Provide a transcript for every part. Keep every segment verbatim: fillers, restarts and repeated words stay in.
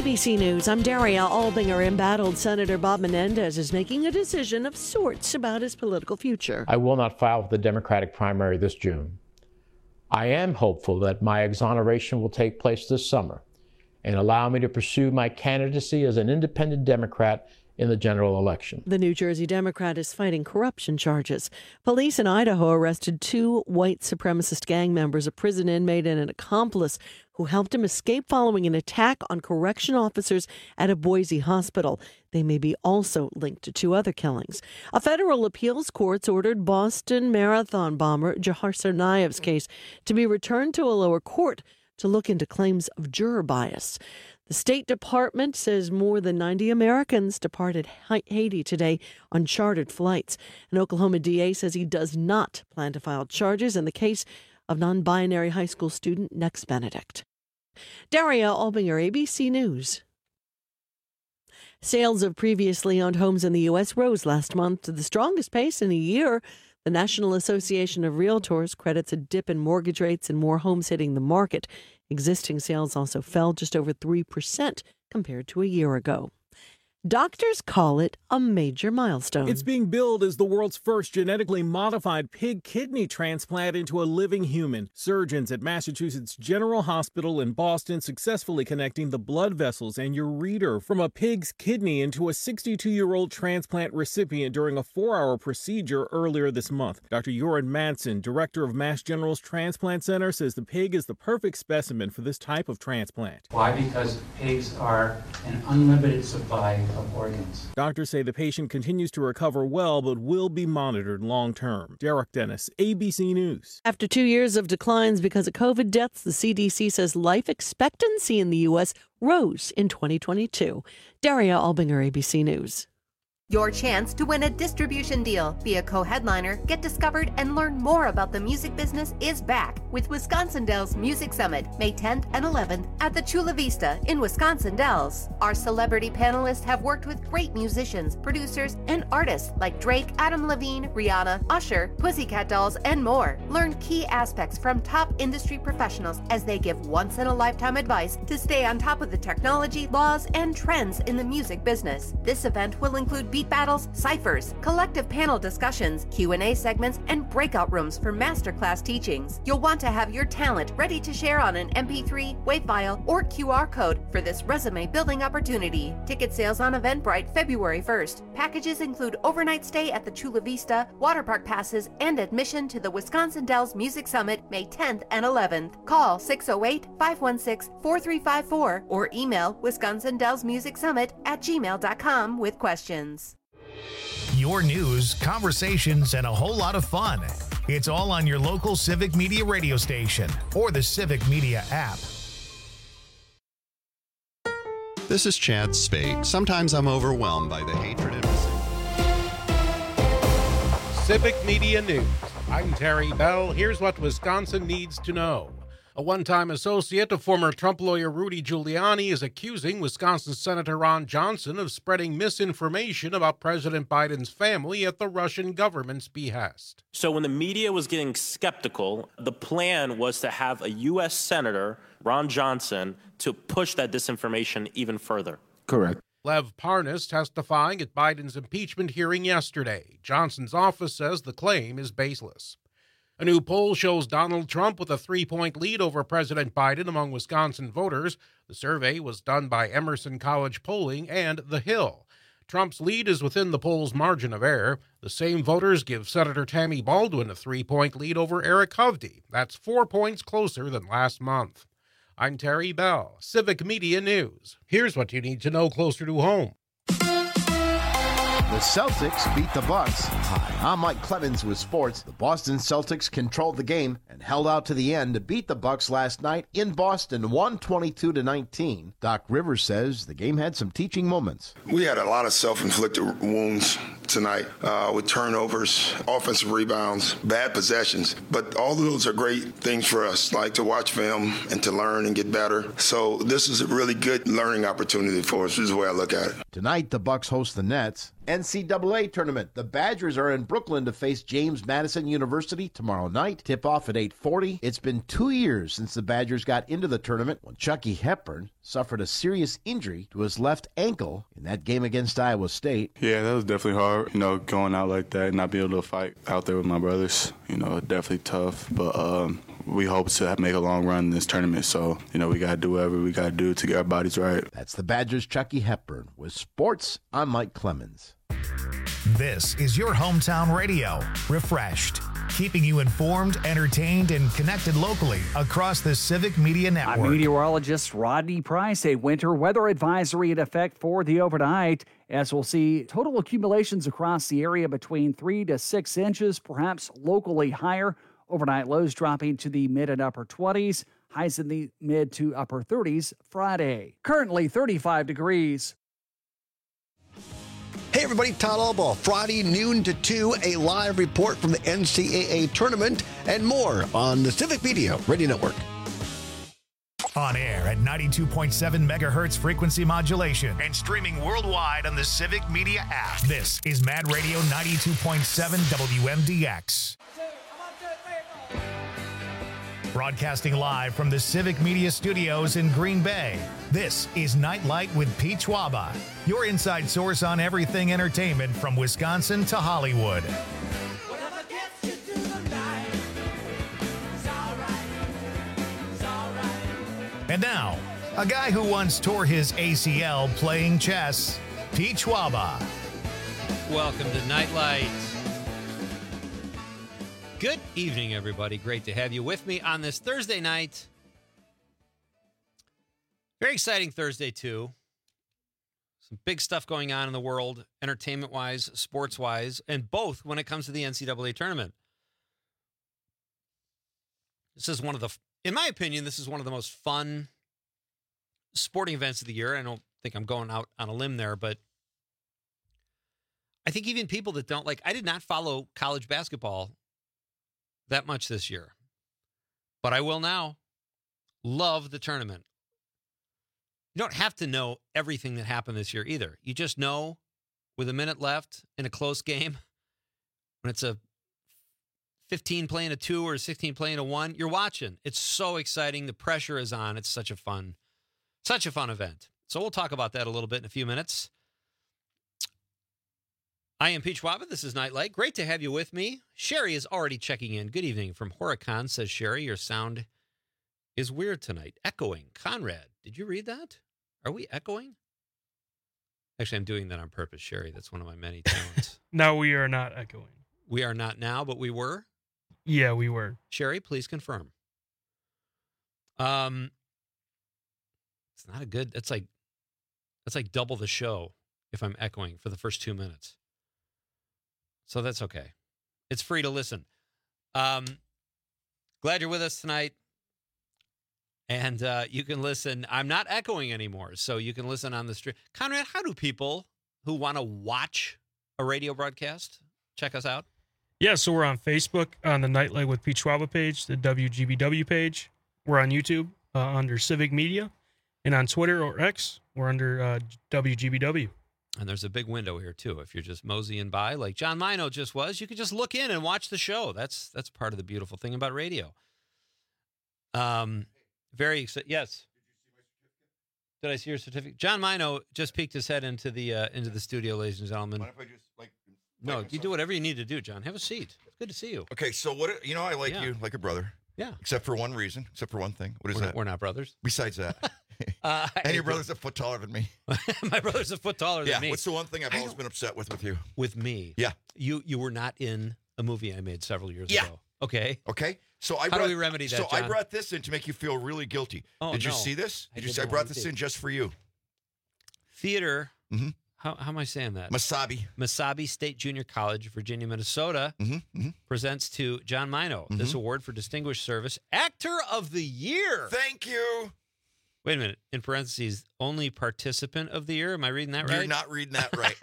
A B C News, I'm Daria Albinger. Embattled Senator Bob Menendez is making a decision of sorts about his political future. I will not file for the Democratic primary this June. I am hopeful that my exoneration will take place this summer and allow me to pursue my candidacy as an independent Democrat in the general election. The New Jersey Democrat is fighting corruption charges. Police in Idaho arrested two white supremacist gang members, a prison inmate and an accomplice who helped him escape following an attack on correction officers at a Boise hospital. They may be also linked to two other killings. A federal appeals court ordered Boston Marathon bomber Jahar Tsarnaev's case to be returned to a lower court to look into claims of juror bias. The State Department says more than ninety Americans departed Haiti today on chartered flights. An Oklahoma D A says he does not plan to file charges in the case of non-binary high school student Nex Benedict. Daria Albinger, A B C News. Sales of previously owned homes in the U S rose last month to the strongest pace in a year. The National Association of Realtors credits a dip in mortgage rates and more homes hitting the market. Existing sales also fell just over three percent compared to a year ago. Doctors call it a major milestone. It's being billed as the world's first genetically modified pig kidney transplant into a living human. Surgeons at Massachusetts General Hospital in Boston successfully connecting the blood vessels and ureter from a pig's kidney into a sixty-two-year-old transplant recipient during a four-hour procedure earlier this month. Doctor Joran Madsen, director of Mass General's Transplant Center, says the pig is the perfect specimen for this type of transplant. Why? Because pigs are an unlimited supply of organs. Doctors say the patient continues to recover well, but will be monitored long term. Derek Dennis, A B C News. After two years of declines because of COVID deaths, the C D C says life expectancy in the U S rose in twenty twenty-two. Daria Albinger, A B C News. Your chance to win a distribution deal, be a co-headliner, get discovered, and learn more about the music business is back with Wisconsin Dells Music Summit, May tenth and eleventh at the Chula Vista in Wisconsin Dells. Our celebrity panelists have worked with great musicians, producers, and artists like Drake, Adam Levine, Rihanna, Usher, Pussycat Dolls, and more. Learn key aspects from top industry professionals as they give once-in-a-lifetime advice to stay on top of the technology, laws, and trends in the music business. This event will include beat battles, ciphers, collective panel discussions, Q and A segments, and breakout rooms for masterclass teachings. You'll want to have your talent ready to share on an M P three, WAV file, or Q R code for this resume building opportunity. Ticket sales on Eventbrite February first. Packages include overnight stay at the Chula Vista, water park passes, and admission to the Wisconsin Dells Music Summit May tenth and eleventh. Call six oh eight, five one six, four three five four or email Wisconsin Dells Music Summit at gmail dot com with questions. Your news, conversations, and a whole lot of fun. It's all on your local Civic Media radio station or the Civic Media app. This is Chad Spade. Sometimes I'm overwhelmed by the hatred and Civic Media News. I'm Terry Bell. Here's what Wisconsin needs to know. A one-time associate of former Trump lawyer Rudy Giuliani is accusing Wisconsin Senator Ron Johnson of spreading misinformation about President Biden's family at the Russian government's behest. So when the media was getting skeptical, the plan was to have a U S Senator, Ron Johnson, to push that disinformation even further. Correct. Lev Parnas testifying at Biden's impeachment hearing yesterday. Johnson's office says the claim is baseless. A new poll shows Donald Trump with a three-point lead over President Biden among Wisconsin voters. The survey was done by Emerson College Polling and The Hill. Trump's lead is within the poll's margin of error. The same voters give Senator Tammy Baldwin a three-point lead over Eric Hovde. That's four points closer than last month. I'm Terry Bell, Civic Media News. Here's what you need to know closer to home. The Celtics beat the Bucks. Hi, I'm Mike Clemens with sports. The Boston Celtics controlled the game and held out to the end to beat the Bucks last night in Boston, one twenty-two to nineteen. Doc Rivers says the game had some teaching moments. We had a lot of self-inflicted wounds tonight uh, with turnovers, offensive rebounds, bad possessions. But all of those are great things for us, like to watch film and to learn and get better. So this is a really good learning opportunity for us, is the way I look at it. Tonight, the Bucks host the Nets. N C double A tournament. The Badgers are in Brooklyn to face James Madison University tomorrow night. Tip off at eight forty. It's been two years since the Badgers got into the tournament when Chucky Hepburn suffered a serious injury to his left ankle in that game against Iowa State. Yeah, that was definitely hard, you know, going out like that and not being able to fight out there with my brothers. You know, definitely tough, but um, we hope to make a long run in this tournament, so, you know, we got to do whatever we got to do to get our bodies right. That's the Badgers' Chucky Hepburn. With sports, I'm Mike Clemens. This is your hometown radio, Refreshed, keeping you informed, entertained, and connected locally across the Civic Media Network. I'm meteorologist Rodney Price. A winter weather advisory in effect for the overnight, as we'll see total accumulations across the area between three to six inches, perhaps locally higher. Overnight lows dropping to the mid and upper twenties, highs in the mid to upper thirties Friday. Currently thirty-five degrees. Hey everybody, Todd Albaugh. Friday noon to two, a live report from the N C double A tournament and more on the Civic Media Radio Network. On air at ninety-two point seven megahertz frequency modulation and streaming worldwide on the Civic Media app. This is Mad Radio ninety-two point seven W M D X. Broadcasting live from the Civic Media Studios in Green Bay, this is Nightlight with Pete Schwaba, your inside source on everything entertainment from Wisconsin to Hollywood. And now, a guy who once tore his A C L playing chess, Pete Schwaba. Welcome to Nightlight. Good evening, everybody. Great to have you with me on this Thursday night. Very exciting Thursday, too. Some big stuff going on in the world, entertainment-wise, sports-wise, and both when it comes to the N C double A tournament. This is one of the, in my opinion, this is one of the most fun sporting events of the year. I don't think I'm going out on a limb there, but I think even people that don't, like, I did not follow college basketball that much this year, but I will now. Love the tournament. You don't have to know everything that happened this year either. You just know with a minute left in a close game, when it's a fifteen playing a two or a sixteen playing a one, you're watching. It's so exciting. The pressure is on. It's such a fun, such a fun event. So we'll talk about that a little bit in a few minutes. I am Pete Schwaba. This is Nightlight. Great to have you with me. Sherry is already checking in. Good evening from Horicon, says Sherry. Your sound is weird tonight. Echoing. Conrad, did you read that? Are we echoing? Actually, I'm doing that on purpose, Sherry. That's one of my many talents. No, we are not echoing. We are not now, but we were? Yeah, we were. Sherry, please confirm. Um, It's not a good, that's like, that's like double the show if I'm echoing for the first two minutes. So that's okay. It's free to listen. Um, glad you're with us tonight. And uh, you can listen. I'm not echoing anymore, so you can listen on the stream. Conrad, how do people who want to watch a radio broadcast check us out? Yeah, so we're on Facebook on the Nightlight with Pete Schwaba page, the W G B W page. We're on YouTube uh, under Civic Media. And on Twitter or X, we're under uh, W G B W. And there's a big window here, too. If you're just moseying by, like John Mino just was, you could just look in and watch the show. That's that's part of the beautiful thing about radio. Um, very excited. Yes. Did I see your certificate? John Mino just peeked his head into the uh, into the studio, ladies and gentlemen. Mind if I just, like, no, myself? you do whatever you need to do, John. Have a seat. It's good to see you. Okay, so what, you know, I like Yeah. you like a brother. Yeah. Except for one reason, except for one thing. What is We're that? not- we're not brothers. Besides that. Uh, and your brother's a foot taller than me. My brother's a foot taller yeah, than me. what's the one thing I've always been upset with with you? With me? Yeah. You you were not in a movie I made several years Yeah. ago. Okay. Okay. So I How brought, do we remedy that, So I John? brought this in to make you feel really guilty. Oh, Did you no. see this? I Did you didn't see I know brought you this did. in just for you. Theater. Mm-hmm. How, how am I saying that? Masabi. Masabi State Junior College, Virginia, Minnesota, mm-hmm, mm-hmm. presents to John Mino this Mhm. award for Distinguished Service, Actor of the Year. Thank you. Wait a minute. In parentheses, only participant of the year. Am I reading that right? You're not reading that right.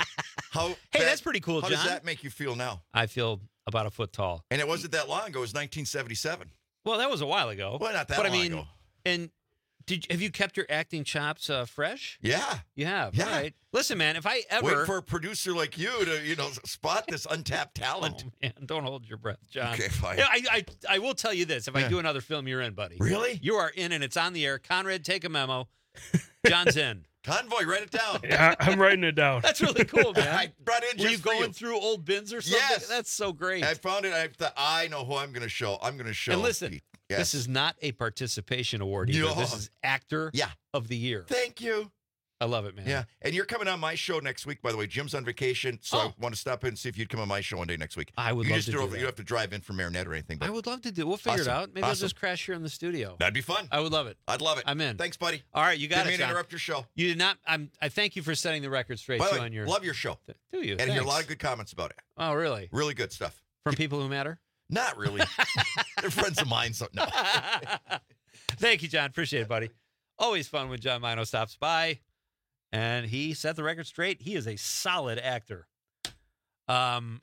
How? Hey, that- that's pretty cool, How John. does that make you feel now? I feel about a foot tall. And it wasn't that long ago. It was nineteen seventy-seven. Well, that was a while ago. Well, not that but long I mean, ago. And did have you kept your acting chops uh, fresh? Yeah. You have. Yeah. All right. Listen, man, if I ever Wait for a producer like you to, you know, spot this untapped talent. Oh, man, don't hold your breath, John. Okay, fine. Yeah, I, I I will tell you this: if I Yeah. do another film, you're in, buddy. Really? You are in, and it's on the air. Conrad, take a memo. John's in. Convoy, write it down. Yeah, I'm writing it down. That's really cool, man. I brought in Were just you for going you. through old bins or something? Yes. That's so great. I found it. I thought, I know who I'm going to show. I'm going to show. and listen, Pete. Yes. this is not a participation award either. No. This is actor Yeah. of the year. Thank you. I love it, man. Yeah. And you're coming on my show next week, by the way. Jim's on vacation, so Oh. I want to stop in and see if you'd come on my show one day next week. I would you love just to do drove- that. You don't have to drive in from Marinette or anything. But I would love to do. We'll figure it Awesome. out. Maybe I'll Awesome. just crash here in the studio. That'd be fun. I would love it. I'd love it. I'm in. Thanks, buddy. All right, you got Didn't it. mean to John. interrupt your show. You did not. I'm. I thank you for setting the record straight By too the way, on your. love your show. Do you? And I hear a Thanks. lot of good comments about it. Oh, really? Really good stuff. From people who matter. Not really. They're friends of mine, so no. Thank you, John. Appreciate it, buddy. Always fun when John Mino stops by, and he set the record straight. He is a solid actor. Um.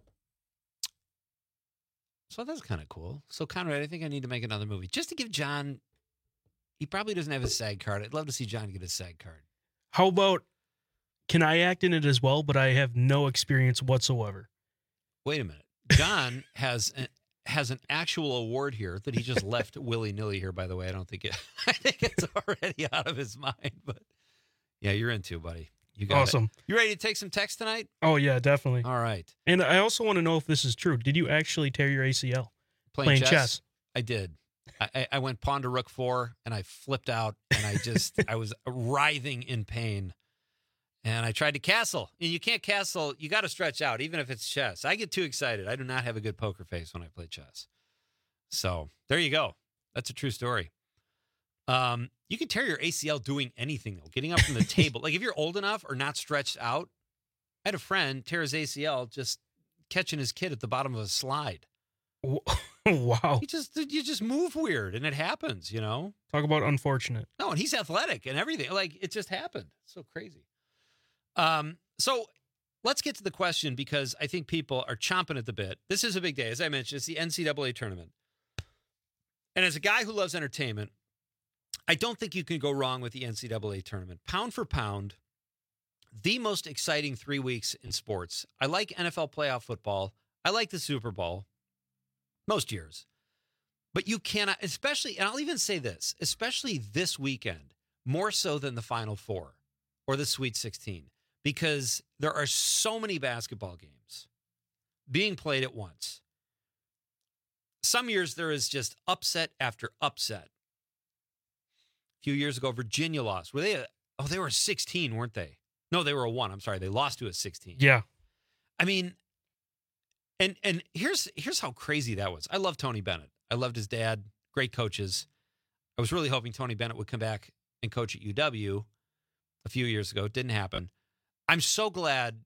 So that's kind of cool. So Conrad, I think I need to make another movie just to give John. He probably doesn't have his SAG card. I'd love to see John get his SAG card. How about, can I act in it as well, but I have no experience whatsoever? Wait a minute. John has an, has an actual award here that he just left willy-nilly here, by the way. I don't think it, I think it's already out of his mind, but yeah, you're into, buddy. You got Awesome. it. You ready to take some text tonight? Oh, yeah, definitely. All right. And I also want to know if this is true. Did you actually tear your A C L? Playing, chess? I did. I, I- I went pawn to rook four, and I flipped out, and I just, I was writhing in pain. And I tried to castle. And you can't castle. You got to stretch out, even if it's chess. I get too excited. I do not have a good poker face when I play chess. So there you go. That's a true story. Um, you can tear your A C L doing anything, though. Getting up from the table. Like if you're old enough or not stretched out. I had a friend tear his A C L just catching his kid at the bottom of a slide. Wow. He just you just move weird, and it happens, you know? Talk about unfortunate. No, and he's athletic and everything. Like, it just happened. It's so crazy. Um, so let's get to the question, because I think people are chomping at the bit. This is a big day. As I mentioned, it's the N C double A tournament. And as a guy who loves entertainment, I don't think you can go wrong with the N C double A tournament. Pound for pound, the most exciting three weeks in sports. I like N F L playoff football. I like the Super Bowl most years. But you cannot, especially, and I'll even say this, especially this weekend, more so than the Final Four or the Sweet sixteen, because there are so many basketball games being played at once. Some years there is just upset after upset. A few years ago, Virginia lost. Were they a, oh, they were a sixteen, weren't they? No, they were a one. I'm sorry. They lost to a sixteen. Yeah. I mean, and and here's here's how crazy that was. I love Tony Bennett. I loved his dad. Great coaches. I was really hoping Tony Bennett would come back and coach at U W a few years ago. It didn't happen. I'm so glad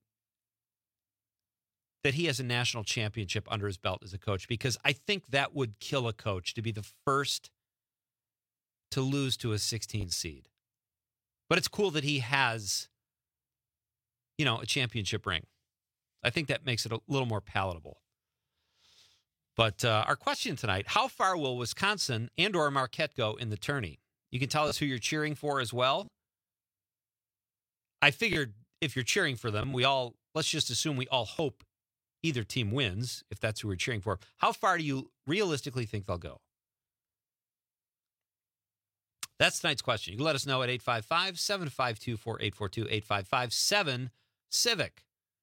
that he has a national championship under his belt as a coach, because I think that would kill a coach to be the first to lose to a sixteen seed. But it's cool that he has, you know, a championship ring. I think that makes it a little more palatable. But uh, our question tonight, how far will Wisconsin and or Marquette go in the tourney? You can tell us who you're cheering for as well. I figured if you're cheering for them, we all, let's just assume we all hope either team wins, if that's who we're cheering for. How far do you realistically think they'll go? That's tonight's question. You can let us know at eight five five, seven five two, four eight four two, eight five five seven, Civic.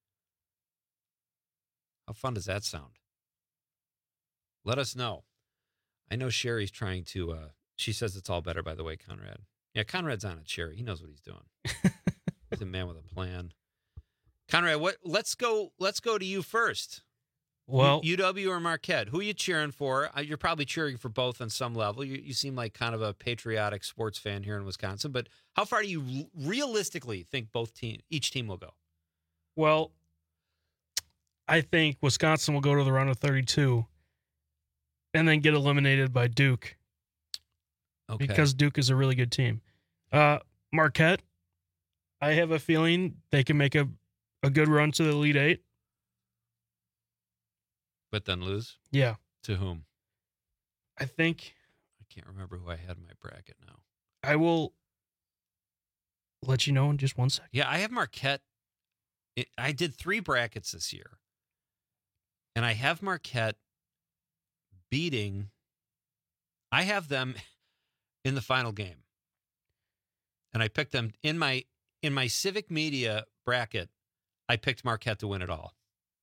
How fun does that sound? Let us know. I know Sherry's trying to, uh, she says it's all better, by the way, Conrad. Yeah, Conrad's on it, Sherry. He knows what he's doing. He's a man with a plan. Conrad, what? Let's go. Let's go to you first. Well, U W or Marquette? Who are you cheering for? Uh, You're probably cheering for both on some level. You, you seem like kind of a patriotic sports fan here in Wisconsin. But how far do you l- realistically think both team, each team will go? Well, I think Wisconsin will go to the round of thirty-two and then get eliminated by Duke. Okay. Because Duke is a really good team. Uh, Marquette, I have a feeling they can make a, a good run to the Elite Eight. But then lose? Yeah. To whom? I think. I can't remember who I had in my bracket now. I will let you know in just one second. Yeah, I have Marquette. It, I did three brackets this year. And I have Marquette beating. I have them in the final game. And I picked them in my in my Civic Media bracket. I picked Marquette to win it all.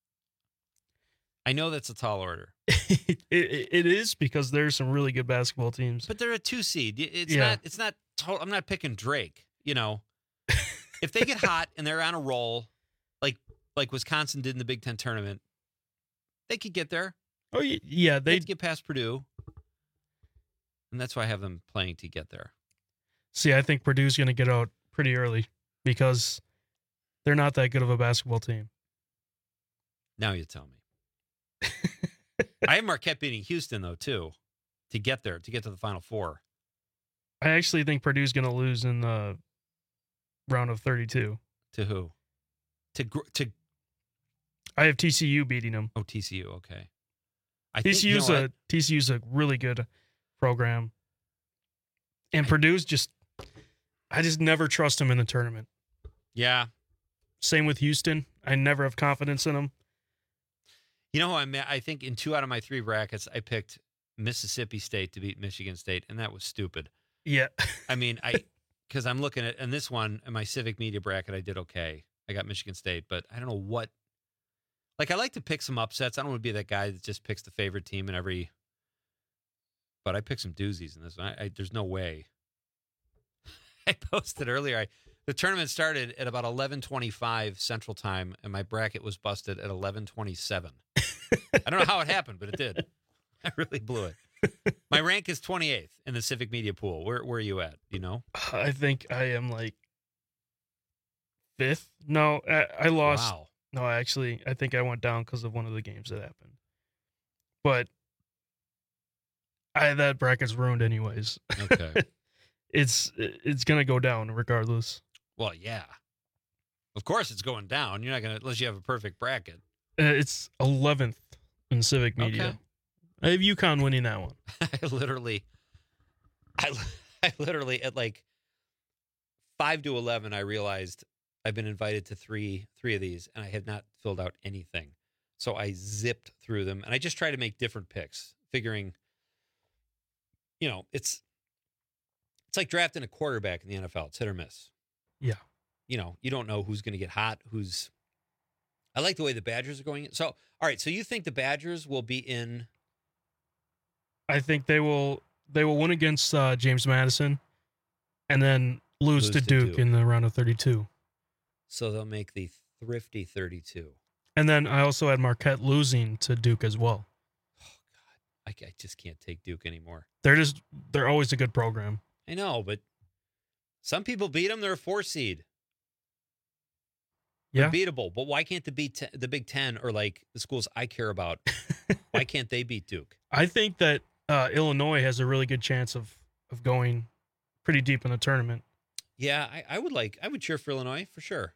I know that's a tall order. it, it, it is because there's some really good basketball teams. But they're a two seed. It's Yeah. not. It's not. To- I'm not picking Drake. You know, if they get hot and they're on a roll, like like Wisconsin did in the Big Ten tournament, they could get there. Oh y- yeah, They they would get past Purdue, and that's why I have them playing to get there. see. I think Purdue's going to get out pretty early because they're not that good of a basketball team. Now you tell me. I have Marquette beating Houston though too, to get there, to get to the Final Four. I actually think Purdue's going to lose in the round of thirty-two. To who? To gr- to. I have T C U beating them. Oh, T C U. Okay. I think, TCU's you know a what? T C U's a really good program, and Purdue's just. I just never trust them in the tournament. Yeah. Same with Houston. I never have confidence in them. You know who I'm at? I think in two out of my three brackets, I picked Mississippi State to beat Michigan State, and that was stupid. Yeah. I mean, I because I'm looking at, and this one, in my Civic Media bracket, I did okay. I got Michigan State, but I don't know what. Like, I like to pick some upsets. I don't want to be that guy that just picks the favorite team in every. But I picked some doozies in this one. I, I, there's no way. I posted earlier. I, the tournament started at about eleven twenty-five Central Time, and my bracket was busted at eleven twenty-seven. I don't know how it happened, but it did. I really blew it. My rank is twenty-eighth in the Civic Media pool. Where where are you at? Do you know? I think I am like fifth. No, I, I lost. Wow. No, actually, I think I went down because of one of the games that happened. But I that bracket's ruined anyways. Okay. it's it's gonna go down regardless. Well, yeah. Of course, it's going down. You're not gonna unless you have a perfect bracket. Uh, it's eleventh in Civic Media. Okay. I have UConn winning that one. I literally, I, I literally at like five to eleven, I realized I've been invited to three three of these, and I had not filled out anything. So I zipped through them, and I just tried to make different picks, figuring, you know, it's it's like drafting a quarterback in the N F L. It's hit or miss. Yeah. You know, you don't know who's going to get hot, who's. I like the way the Badgers are going. So, all right. So you think the Badgers will be in? I think they will they will win against uh, James Madison, and then lose, Lose to, to Duke, Duke. in the round of thirty-two. So they'll make the thrifty thirty-two. And then I also had Marquette losing to Duke as well. I, I just can't take Duke anymore. They're just they're always a good program. I know, but some people beat them. They're a four seed. Yeah. They're beatable. But why can't the beat te- the Big Ten or like the schools I care about? Why can't they beat Duke? I think that uh, Illinois has a really good chance of of going pretty deep in the tournament. Yeah, I, I would like. I would cheer for Illinois for sure.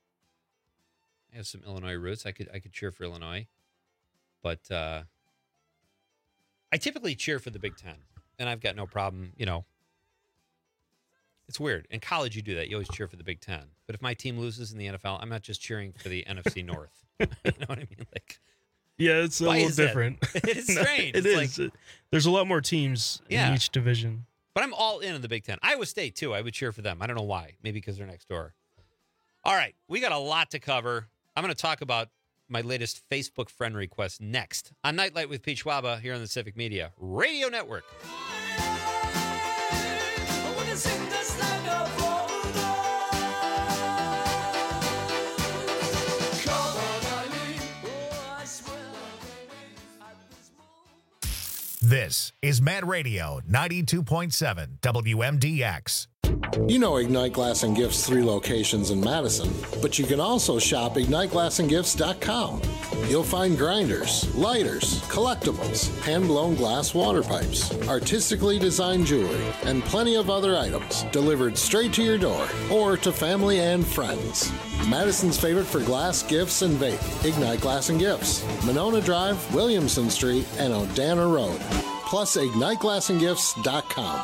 I have some Illinois roots. I could I could cheer for Illinois, but uh, I typically cheer for the Big Ten, and I've got no problem. You know, it's weird. In college, you do that. You always cheer for the Big Ten. But if my team loses in the N F L, I'm not just cheering for the N F C North. You know what I mean? Like, Yeah, it's a why little is that? different. It is No, strange. It It's is. like- There's a lot more teams Yeah. in each division. But I'm all in on the Big Ten. Iowa State, too. I would cheer for them. I don't know why. Maybe because they're next door. All right. We got a lot to cover. I'm going to talk about my latest Facebook friend request next on Nightlight with Pete Schwaba here on the Civic Media Radio Network. This is Mad Radio ninety-two point seven W M D X. You know Ignite Glass and Gifts' three locations in Madison, but you can also shop ignite glass and gifts dot com. You'll find grinders, lighters, collectibles, hand-blown glass water pipes, artistically designed jewelry, and plenty of other items delivered straight to your door or to family and friends. Madison's favorite for glass, gifts, and vape, Ignite Glass and Gifts, Monona Drive, Williamson Street, and Odana Road. Plus ignite glass and gifts dot com.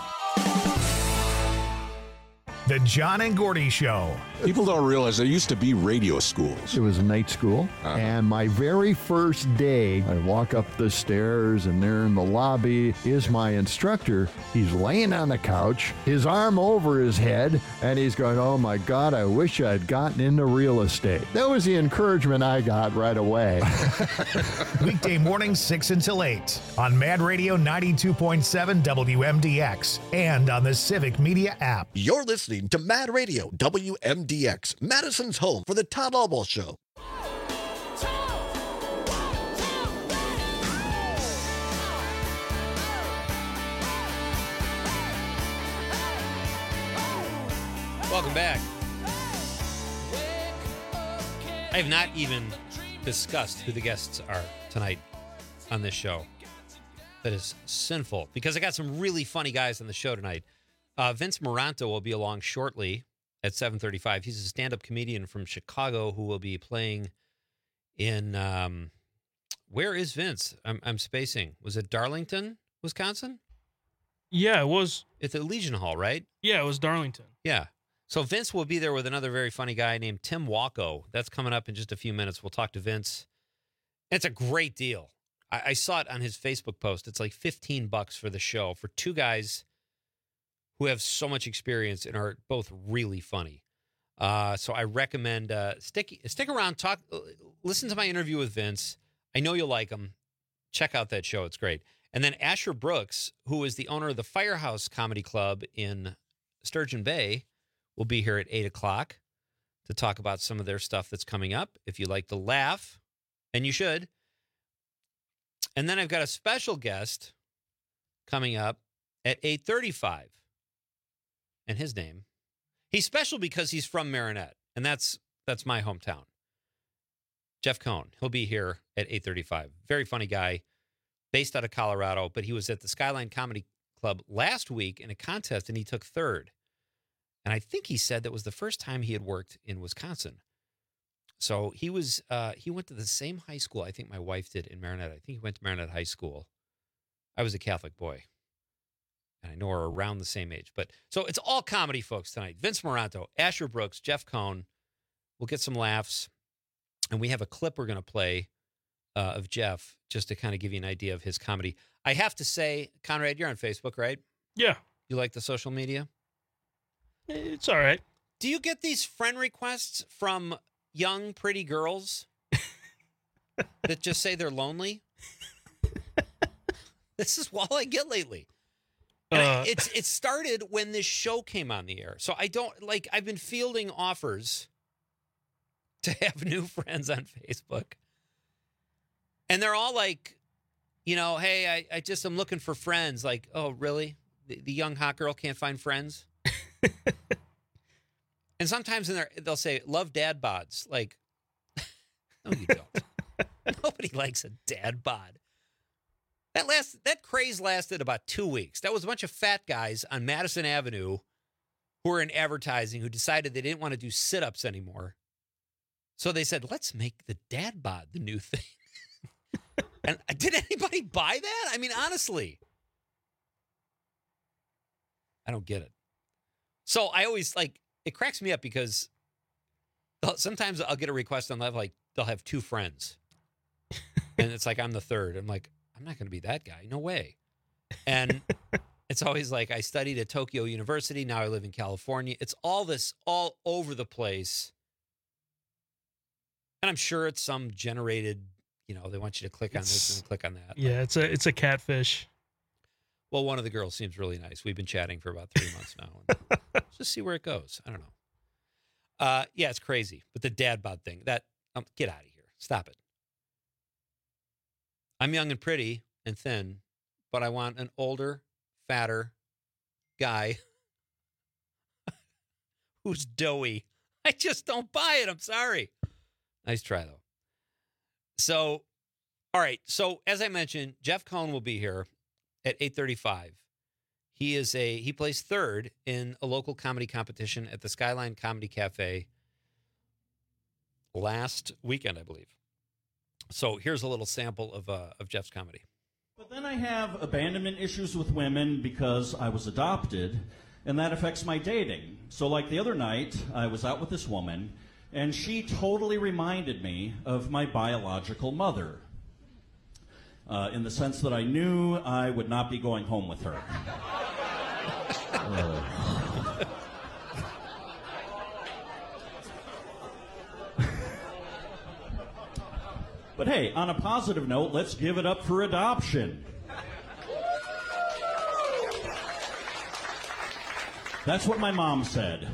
The John and Gordy Show. People don't realize there used to be radio schools. It was a night school, uh-huh. and my very first day, I walk up the stairs, and there in the lobby is my instructor. He's laying on the couch, his arm over his head, and he's going, oh my God, I wish I'd gotten into real estate. That was the encouragement I got right away. Weekday mornings, six until eight on Mad Radio ninety-two point seven W M D X and on the Civic Media app. You're listening to Mad Radio W M D X, Madison's home for the Todd Albaugh Show. Welcome back. I have not even discussed who the guests are tonight on this show. That is sinful because I got some really funny guys on the show tonight. Uh, Vince Moranto will be along shortly at seven thirty-five. He's a stand-up comedian from Chicago who will be playing in, um, where is Vince? I'm, I'm spacing. Was it Darlington, Wisconsin? Yeah, it was. It's at Legion Hall, right? Yeah, it was Darlington. Yeah. So Vince will be there with another very funny guy named Tim Walko. That's coming up in just a few minutes. We'll talk to Vince. It's a great deal. I, I saw it on his Facebook post. It's like fifteen bucks for the show for two guys who have so much experience and are both really funny. Uh, so I recommend uh, stick stick around, talk, listen to my interview with Vince. I know you'll like him. Check out that show; it's great. And then Asher Brooks, who is the owner of the Firehouse Comedy Club in Sturgeon Bay, will be here at eight o'clock to talk about some of their stuff that's coming up. If you like to laugh, and you should. And then I've got a special guest coming up at eight thirty-five. And his name, he's special because he's from Marinette, and that's that's my hometown. Jeff Cohn, he'll be here at eight thirty-five. Very funny guy, based out of Colorado, but he was at the Skyline Comedy Club last week in a contest, and he took third. And I think he said that was the first time he had worked in Wisconsin. So he was uh, he went to the same high school I think my wife did in Marinette. I think he went to Marinette High School. I was a Catholic boy. And I know we're around the same age. But so it's all comedy, folks, tonight. Vince Moranto, Asher Brooks, Jeff Cohn. We'll get some laughs. And we have a clip we're going to play uh, of Jeff just to kind of give you an idea of his comedy. I have to say, Conrad, you're on Facebook, right? Yeah. You like the social media? It's all right. Do you get these friend requests from young, pretty girls that just say they're lonely? This is all I get lately. And uh, I, it's it started when this show came on the air. So I don't, like, I've been fielding offers to have new friends on Facebook. And they're all like, you know, hey, I, I just am looking for friends. Like, oh, really? The, the young hot girl can't find friends? And sometimes in there, they'll say, love dad bods. Like, no, you don't. Nobody likes a dad bod. That last that craze lasted about two weeks. That was a bunch of fat guys on Madison Avenue who were in advertising who decided they didn't want to do sit-ups anymore. So they said, let's make the dad bod the new thing. And did anybody buy that? I mean, honestly. I don't get it. So I always, like, it cracks me up because sometimes I'll get a request on live, like, they'll have two friends. And it's like, I'm the third. I'm like, I'm not going to be that guy. No way. And it's always like, I studied at Tokyo University. Now I live in California. It's all this all over the place. And I'm sure it's some generated, you know, they want you to click on it's, this and click on that. Yeah, it's a it's a catfish. Well, one of the girls seems really nice. We've been chatting for about three months now. And let's just see where it goes. I don't know. Uh, yeah, it's crazy. But the dad bod thing, that, um, get out of here. Stop it. I'm young and pretty and thin, but I want an older, fatter guy who's doughy. I just don't buy it. I'm sorry. Nice try, though. So, all right. So, as I mentioned, Jeff Cohn will be here at eight thirty-five. He is a he plays third in a local comedy competition at the Skyline Comedy Cafe last weekend, I believe. So, here's a little sample of uh, of Jeff's comedy. But then I have abandonment issues with women because I was adopted, and that affects my dating. So like the other night, I was out with this woman, and she totally reminded me of my biological mother, uh, in the sense that I knew I would not be going home with her. uh. But hey, on a positive note, let's give it up for adoption. That's what my mom said.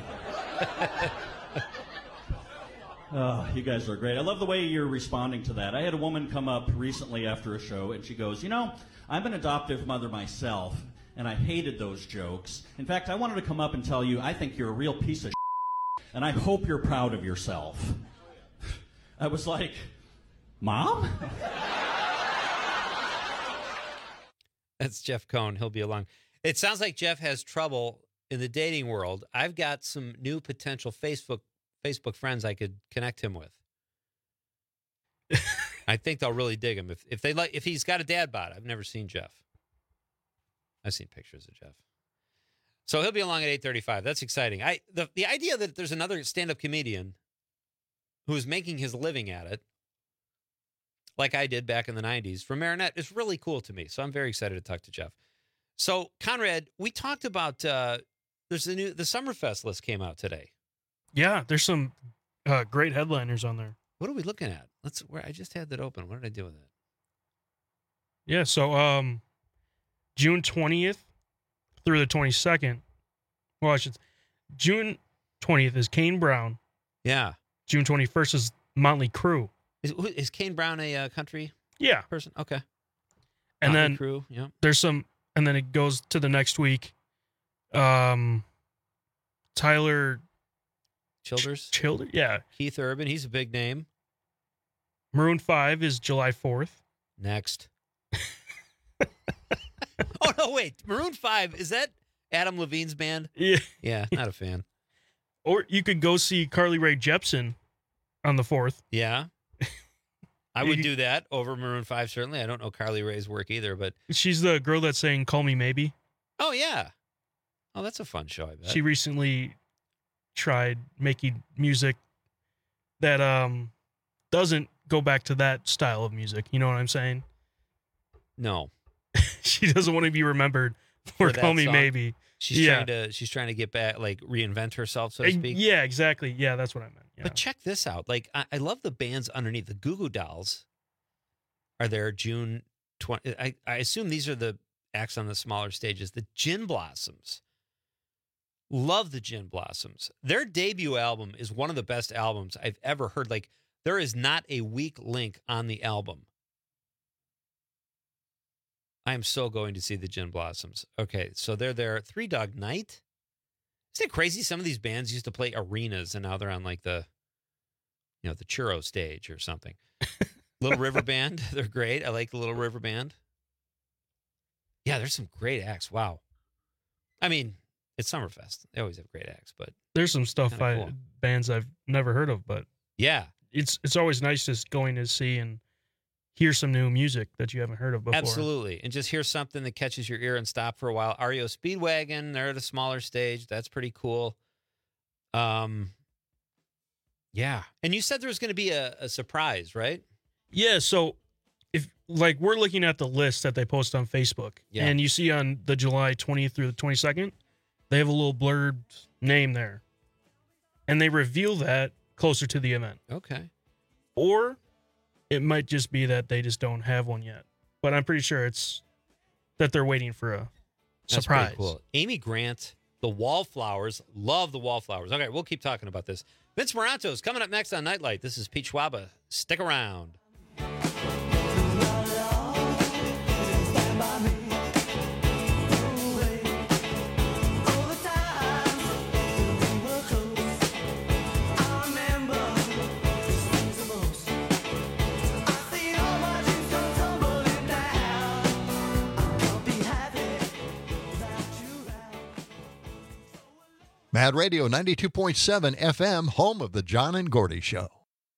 Oh, you guys are great. I love the way you're responding to that. I had a woman come up recently after a show, and she goes, you know, I'm an adoptive mother myself, and I hated those jokes. In fact, I wanted to come up and tell you I think you're a real piece of shit, and I hope you're proud of yourself. I was like, Mom? That's Jeff Cohn. He'll be along. It sounds like Jeff has trouble in the dating world. I've got some new potential Facebook Facebook friends I could connect him with. I think they'll really dig him if if they like if he's got a dad bod. I've never seen Jeff. I've seen pictures of Jeff. So he'll be along at eight thirty-five. That's exciting. I the the idea that there's another stand-up comedian who is making his living at it, like I did back in the nineties from Marinette, is really cool to me. So I'm very excited to talk to Jeff. So Conrad, we talked about uh, there's the new the Summerfest list came out today. Yeah, there's some uh, great headliners on there. What are we looking at? Let's. Where I just had that open. What did I do with it? Yeah, so um, June twentieth through the twenty-second. Well, I should. June twentieth is Kane Brown. Yeah. June twenty-first is Motley Crue. Is, is Kane Brown a uh, country? Yeah. Person. Okay. And Motley then Crue. Yeah. There's some, and then it goes to the next week. Um, Tyler Childers. Childers. Yeah. Keith Urban. He's a big name. Maroon five is July fourth. Next. Oh, no, wait. Maroon five, is that Adam Levine's band? Yeah. Yeah, not a fan. Or you could go see Carly Rae Jepsen on the fourth. Yeah. I would do that over Maroon five, certainly. I don't know Carly Rae's work either, but... She's the girl that's saying Call Me Maybe. Oh, yeah. Oh, that's a fun show, I bet. She recently tried making music that um doesn't go back to that style of music. You know what I'm saying? No. She doesn't want to be remembered for, for Call Me song. Maybe. She's yeah. trying to she's trying to get back, like reinvent herself, so to speak. Yeah, exactly. Yeah, that's what I meant. Yeah. But check this out. Like I, I love the bands underneath. The Goo Goo Dolls are there June twentieth. I, I assume these are the acts on the smaller stages. The Gin Blossoms. Love the Gin Blossoms. Their debut album is one of the best albums I've ever heard. Like, there is not a weak link on the album. I am so going to see the Gin Blossoms. Okay, so they're there. Three Dog Night. Isn't it crazy? Some of these bands used to play arenas, and now they're on like the, you know, the churro stage or something. Little River Band. They're great. I like the Little River Band. Yeah, there's some great acts. Wow. I mean, it's Summerfest. They always have great acts, but there's some stuff kinda I cool. bands I've never heard of, but yeah, it's it's always nice just going to see and hear some new music that you haven't heard of before. Absolutely, and just hear something that catches your ear and stop for a while. R E O Speedwagon, they're at a smaller stage. That's pretty cool. Um, yeah, and you said there was going to be a, a surprise, right? Yeah, so if like we're looking at the list that they post on Facebook, Yeah. and you see on the July twentieth through the twenty-second, they have a little blurred name there. And they reveal that closer to the event. Okay. Or it might just be that they just don't have one yet. But I'm pretty sure it's that they're waiting for a That's surprise. pretty cool. Amy Grant, the Wallflowers. Love the Wallflowers. Okay, we'll keep talking about this. Vince Moranto's coming up next on Nightlight. This is Pete Schwaba. Stick around. Mad Radio ninety-two point seven F M, home of the John and Gordy Show.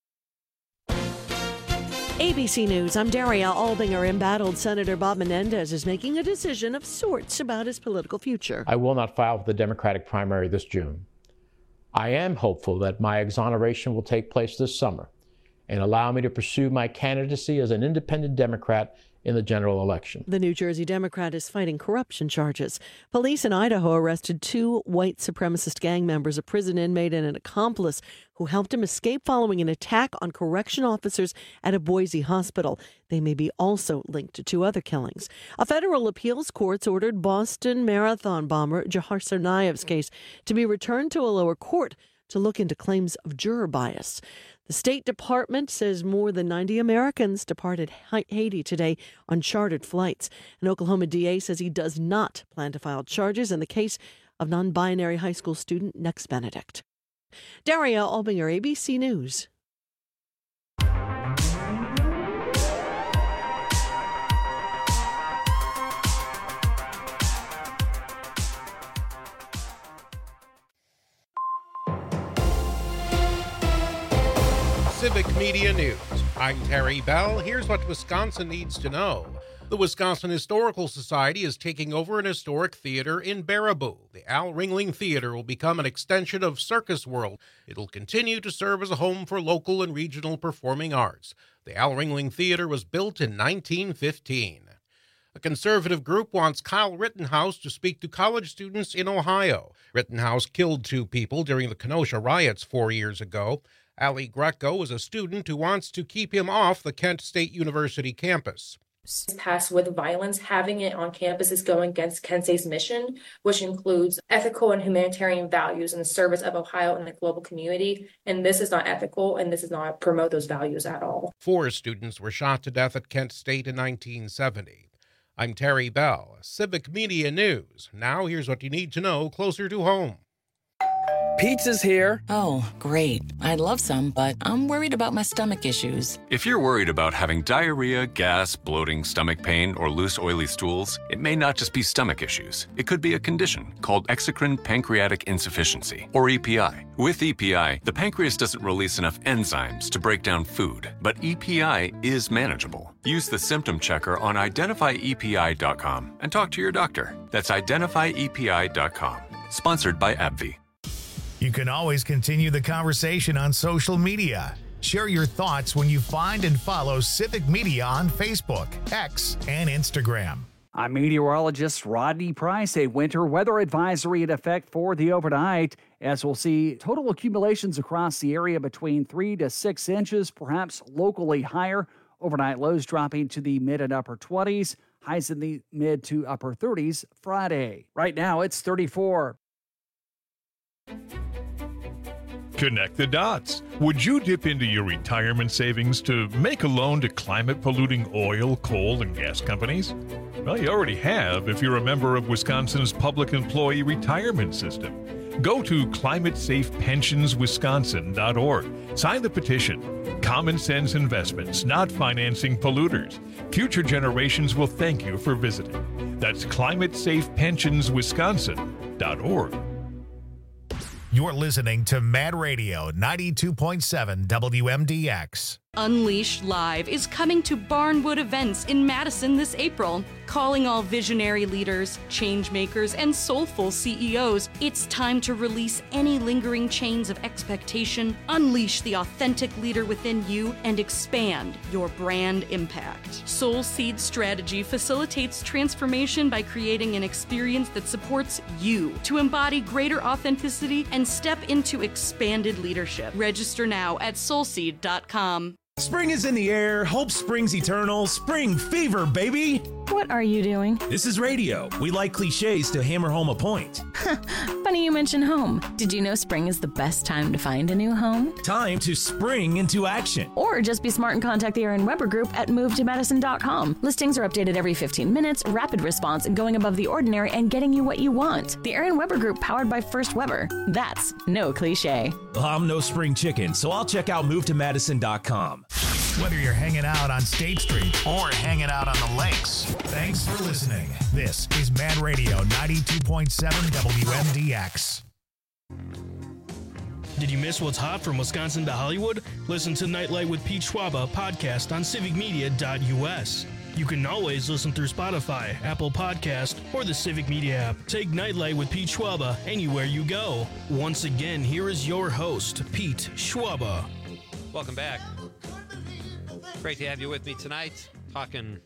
A B C News, I'm Daria Albinger. Embattled Senator Bob Menendez is making a decision of sorts about his political future. I will not file for the Democratic primary this June. I am hopeful that my exoneration will take place this summer and allow me to pursue my candidacy as an independent Democrat in the general election. The New Jersey Democrat is fighting corruption charges. Police in Idaho arrested two white supremacist gang members, a prison inmate and an accomplice who helped him escape following an attack on correction officers at a Boise hospital. They may be also linked to two other killings. A federal appeals court ordered Boston Marathon bomber Jahar Tsarnaev's case to be returned to a lower court to look into claims of juror bias. The State Department says more than ninety Americans departed Haiti today on chartered flights. An Oklahoma D A says he does not plan to file charges in the case of non-binary high school student Nex Benedict. Daria Albinger, A B C News. Civic Media News. I'm Terry Bell. Here's what Wisconsin needs to know. The Wisconsin Historical Society is taking over an historic theater in Baraboo. The Al Ringling Theater will become an extension of Circus World. It'll continue to serve as a home for local and regional performing arts. The Al Ringling Theater was built in nineteen fifteen. A conservative group wants Kyle Rittenhouse to speak to college students in Ohio. Rittenhouse killed two people during the Kenosha riots four years ago. Ali Greco is a student who wants to keep him off the Kent State University campus. Passed with violence, having it on campus is going against Kent State's mission, which includes ethical and humanitarian values in the service of Ohio and the global community. And this is not ethical, and this does not promote those values at all. Four students were shot to death at Kent State in nineteen seventy. I'm Terry Bell, Civic Media News. Now here's what you need to know closer to home. Pizza's here. Oh, great. I'd love some, but I'm worried about my stomach issues. If you're worried about having diarrhea, gas, bloating, stomach pain, or loose, oily stools, it may not just be stomach issues. It could be a condition called exocrine pancreatic insufficiency, or E P I. With E P I, the pancreas doesn't release enough enzymes to break down food, but E P I is manageable. Use the symptom checker on identify E P I dot com and talk to your doctor. That's identify E P I dot com. Sponsored by AbbVie. You can always continue the conversation on social media. Share your thoughts when you find and follow Civic Media on Facebook, X, and Instagram. I'm meteorologist Rodney Price. A winter weather advisory in effect for the overnight, as we'll see total accumulations across the area between three to six inches, perhaps locally higher. Overnight lows dropping to the mid and upper twenties, highs in the mid to upper thirties Friday. Right now, it's thirty-four. Connect the dots. Would you dip into your retirement savings to make a loan to climate-polluting oil, coal, and gas companies? Well, you already have if you're a member of Wisconsin's public employee retirement system. Go to climate safe pensions wisconsin dot org. Sign the petition. Common sense investments, not financing polluters. Future generations will thank you for visiting. That's climate safe pensions wisconsin dot org. You're listening to Mad Radio ninety-two point seven W M D X. Unleashed Live is coming to Barnwood Events in Madison this April. Calling all visionary leaders, change makers, and soulful C E Os, it's time to release any lingering chains of expectation, unleash the authentic leader within you, and expand your brand impact. Soul Seed Strategy facilitates transformation by creating an experience that supports you to embody greater authenticity and step into expanded leadership. Register now at soul seed dot com. Spring is in the air. Hope springs eternal. Spring fever, baby. What are you doing? This is radio. We like cliches to hammer home a point. Funny you mention home. Did you know spring is the best time to find a new home? Time to spring into action. Or just be smart and contact the Aaron Weber Group at move to madison dot com. Listings are updated every fifteen minutes, rapid response, and going above the ordinary and getting you what you want. The Aaron Weber Group, powered by First Weber. That's no cliche. Well, I'm no spring chicken, so I'll check out move to madison dot com. Whether you're hanging out on State Street or hanging out on the lakes, thanks for listening. This is Mad Radio ninety-two point seven W M D X. Did you miss what's hot from Wisconsin to Hollywood? Listen to Nightlight with Pete Schwab, a podcast on civic media dot U S. You can always listen through Spotify, Apple Podcast, or the Civic Media app. Take Nightlight with Pete Schwab anywhere you go. Once again, here is your host, Pete Schwab. Welcome back. Great to have you with me tonight. Talking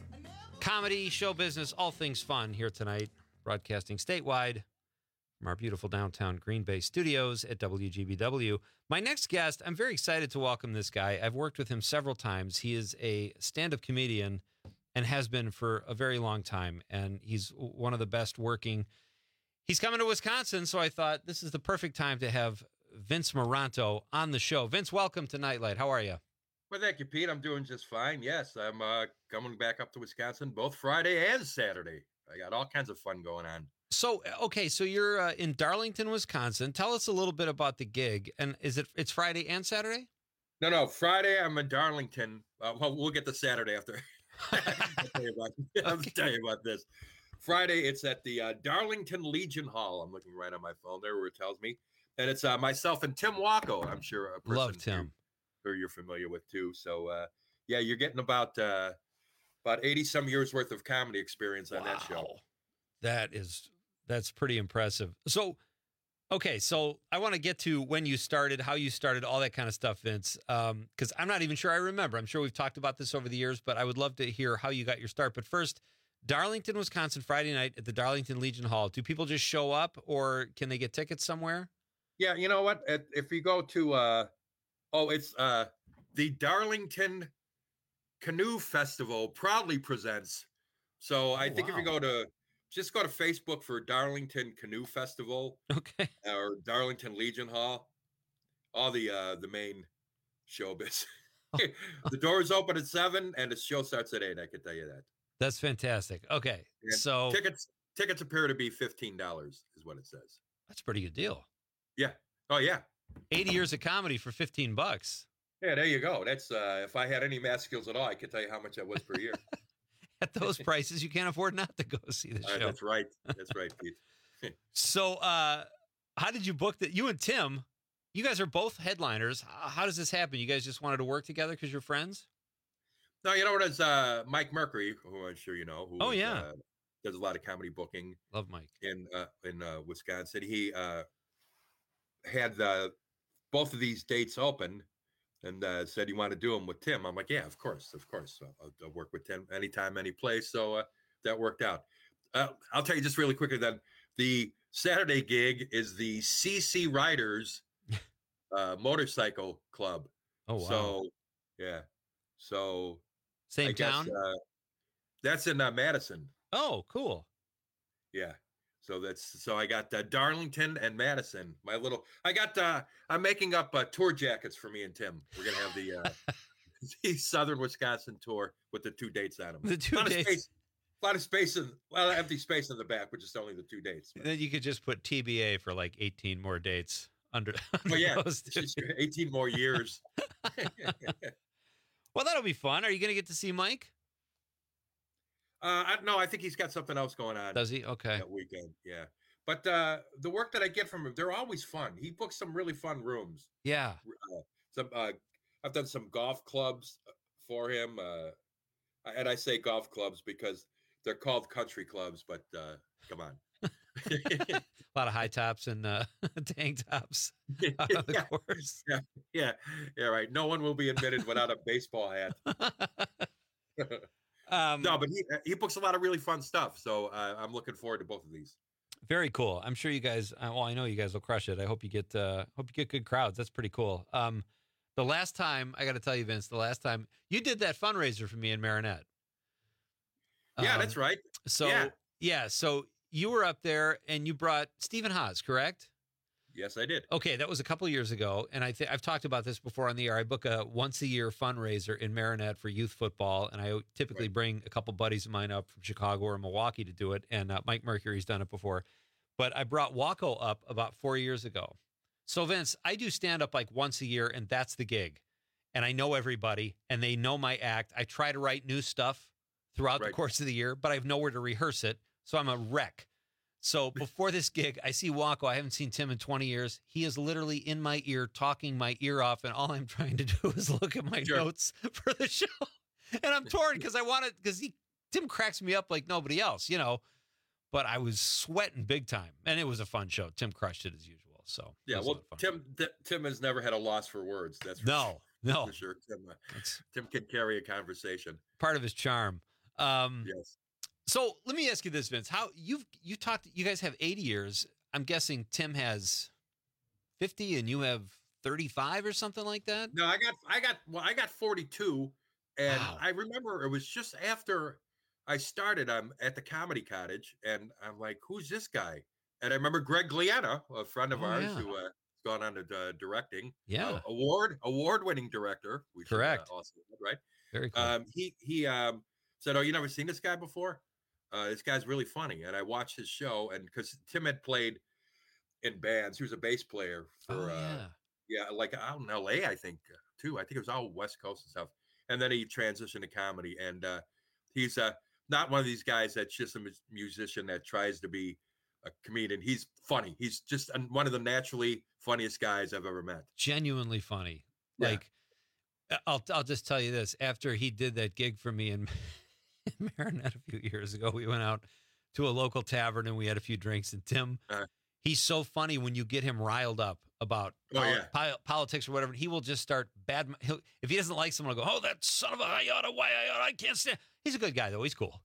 comedy, show business, all things fun here tonight. Broadcasting statewide from our beautiful downtown Green Bay studios at W G B W. My next guest, I'm very excited to welcome this guy. I've worked with him several times. He is a stand-up comedian and has been for a very long time, and he's one of the best working. He's coming to Wisconsin, so I thought this is the perfect time to have Vince Moranto on the show. Vince, welcome to Nightlight. How are you? Well, thank you, Pete. I'm doing just fine. Yes, I'm uh, coming back up to Wisconsin both Friday and Saturday. I got all kinds of fun going on. So, okay, so you're uh, in Darlington, Wisconsin. Tell us a little bit about the gig. And is it, it's Friday and Saturday? No, no, Friday I'm in Darlington. Uh, well, we'll get to Saturday after. I'll, tell you about, I'll okay. tell you about this. Friday, it's at the uh, Darlington Legion Hall. I'm looking right on my phone there where it tells me. And it's uh, myself and Tim Wacko. I'm sure a person Love Tim. Who, who you're familiar with too. So, uh, yeah, you're getting about uh, about eighty some years worth of comedy experience on wow. that show. That is... That's pretty impressive. So, okay, so I want to get to when you started, how you started, all that kind of stuff, Vince, because um, I'm not even sure I remember. I'm sure we've talked about this over the years, but I would love to hear how you got your start. But first, Darlington, Wisconsin, Friday night at the Darlington Legion Hall. Do people just show up, or can they get tickets somewhere? Yeah, you know what? If you go to, uh, oh, it's uh, the Darlington Canoe Festival proudly presents. So I oh, think wow. if you go to, just go to Facebook for Darlington Canoe Festival, okay, or Darlington Legion Hall. All the uh, the main showbiz. The doors open at seven, and the show starts at eight. I can tell you that. That's fantastic. Okay, and so tickets tickets appear to be fifteen dollars, is what it says. That's a pretty good deal. Yeah. Oh yeah. Eighty years of comedy for fifteen bucks. Yeah, there you go. That's uh, if I had any math skills at all, I could tell you how much that was per year. At those prices, you can't afford not to go see the show. Uh, that's right. That's right, Pete. So, uh, how did you book that? You and Tim, you guys are both headliners. How does this happen? You guys just wanted to work together because you're friends? No, you know what? It's uh, Mike Mercury, who I'm sure you know. Who oh is, yeah, uh, does a lot of comedy booking. Love Mike in uh, in uh, Wisconsin. He uh, had the both of these dates open. And uh, said he wanted to do them with Tim. I'm like, yeah, of course, of course. I'll, I'll work with Tim anytime, any place. So uh, that worked out. Uh, I'll tell you just really quickly that the Saturday gig is the C C Riders uh, Motorcycle Club. Oh, wow. So, yeah. So, same I town? Guess, uh, that's in uh, Madison. Oh, cool. Yeah. So that's so I got uh, Darlington and Madison. My little, I got. Uh, I'm making up uh, tour jackets for me and Tim. We're gonna have the uh, the Southern Wisconsin tour with the two dates on them. The two a lot dates. Of space, a lot of space in, well, empty space in the back, which is only the two dates. But. Then you could just put T B A for like eighteen more dates under. under oh yeah, those two. eighteen more years. Well, that'll be fun. Are you gonna get to see Mike? Uh, I, no, I think he's got something else going on. Does he? Okay. That weekend, yeah. But uh, the work that I get from him, they're always fun. He books some really fun rooms. Yeah. Uh, some uh, I've done some golf clubs for him, uh, and I say golf clubs because they're called country clubs. But uh, come on, a lot of high tops and uh, tank tops out on the yeah. course. Yeah, yeah, yeah. Right. No one will be admitted without a baseball hat. Um, no, but he he books a lot of really fun stuff, so uh, I'm looking forward to both of these. Very cool. I'm sure you guys. Uh, well, I know you guys will crush it. I hope you get. Uh, hope you get good crowds. That's pretty cool. Um, the last time I got to tell you, Vince, the last time you did that fundraiser for me in Marinette. Yeah, um, that's right. So yeah. yeah, so you were up there and you brought Stephen Haas, correct? Yes, I did. Okay, that was a couple years ago, and I think I've talked about this before on the air. I book a once a year fundraiser in Marinette for youth football, and I typically right. bring a couple buddies of mine up from Chicago or Milwaukee to do it. And uh, Mike Mercury's done it before, but I brought Wacko up about four years ago. So Vince, I do stand up like once a year, and that's the gig. And I know everybody, and they know my act. I try to write new stuff throughout right. the course of the year, but I have nowhere to rehearse it, so I'm a wreck. So before this gig, I see Waco. I haven't seen Tim in twenty years. He is literally in my ear, talking my ear off, and all I'm trying to do is look at my Sure. notes for the show. And I'm torn because I want to, because he Tim cracks me up like nobody else, you know. But I was sweating big time, and it was a fun show. Tim crushed it as usual. So it Yeah, was a well, lot of fun. Tim th- Tim has never had a loss for words. That's for No, sure. no. for sure. Tim, uh, Tim can carry a conversation. Part of his charm. Um, Yes. So let me ask you this, Vince. How you've you talked? You guys have eighty years. I'm guessing Tim has fifty, and you have thirty-five or something like that. No, I got I got well, I got forty-two, and Wow. I remember it was just after I started. I'm at the Comedy Cottage, and I'm like, "Who's this guy?" And I remember Greg Gliana, a friend of Oh, ours yeah. who uh, has gone on to uh, directing. Yeah. uh, award award winning director. We should, uh, Correct. also add, right? Very cool. Um, he he um, said, "Oh, you never seen this guy before? Uh, this guy's really funny." And I watched his show, and because Tim had played in bands, he was a bass player for Oh, uh, yeah. yeah, like out in L A, I think uh, too. I think it was all West Coast and stuff. And then he transitioned to comedy, and uh, he's uh, not one of these guys that's just a mu- musician that tries to be a comedian. He's funny. He's just an- one of the naturally funniest guys I've ever met. Genuinely funny. Yeah. Like, I'll I'll just tell you this. After he did that gig for me in, in Marinette a few years ago, we went out to a local tavern and we had a few drinks. And Tim, Uh, he's so funny when you get him riled up about Oh, poli- yeah. poli- politics or whatever. He will just start bad. He'll, if he doesn't like someone, he'll go, "Oh, that son of a I oughta, why I oughta, I can't stand." He's a good guy though. He's cool.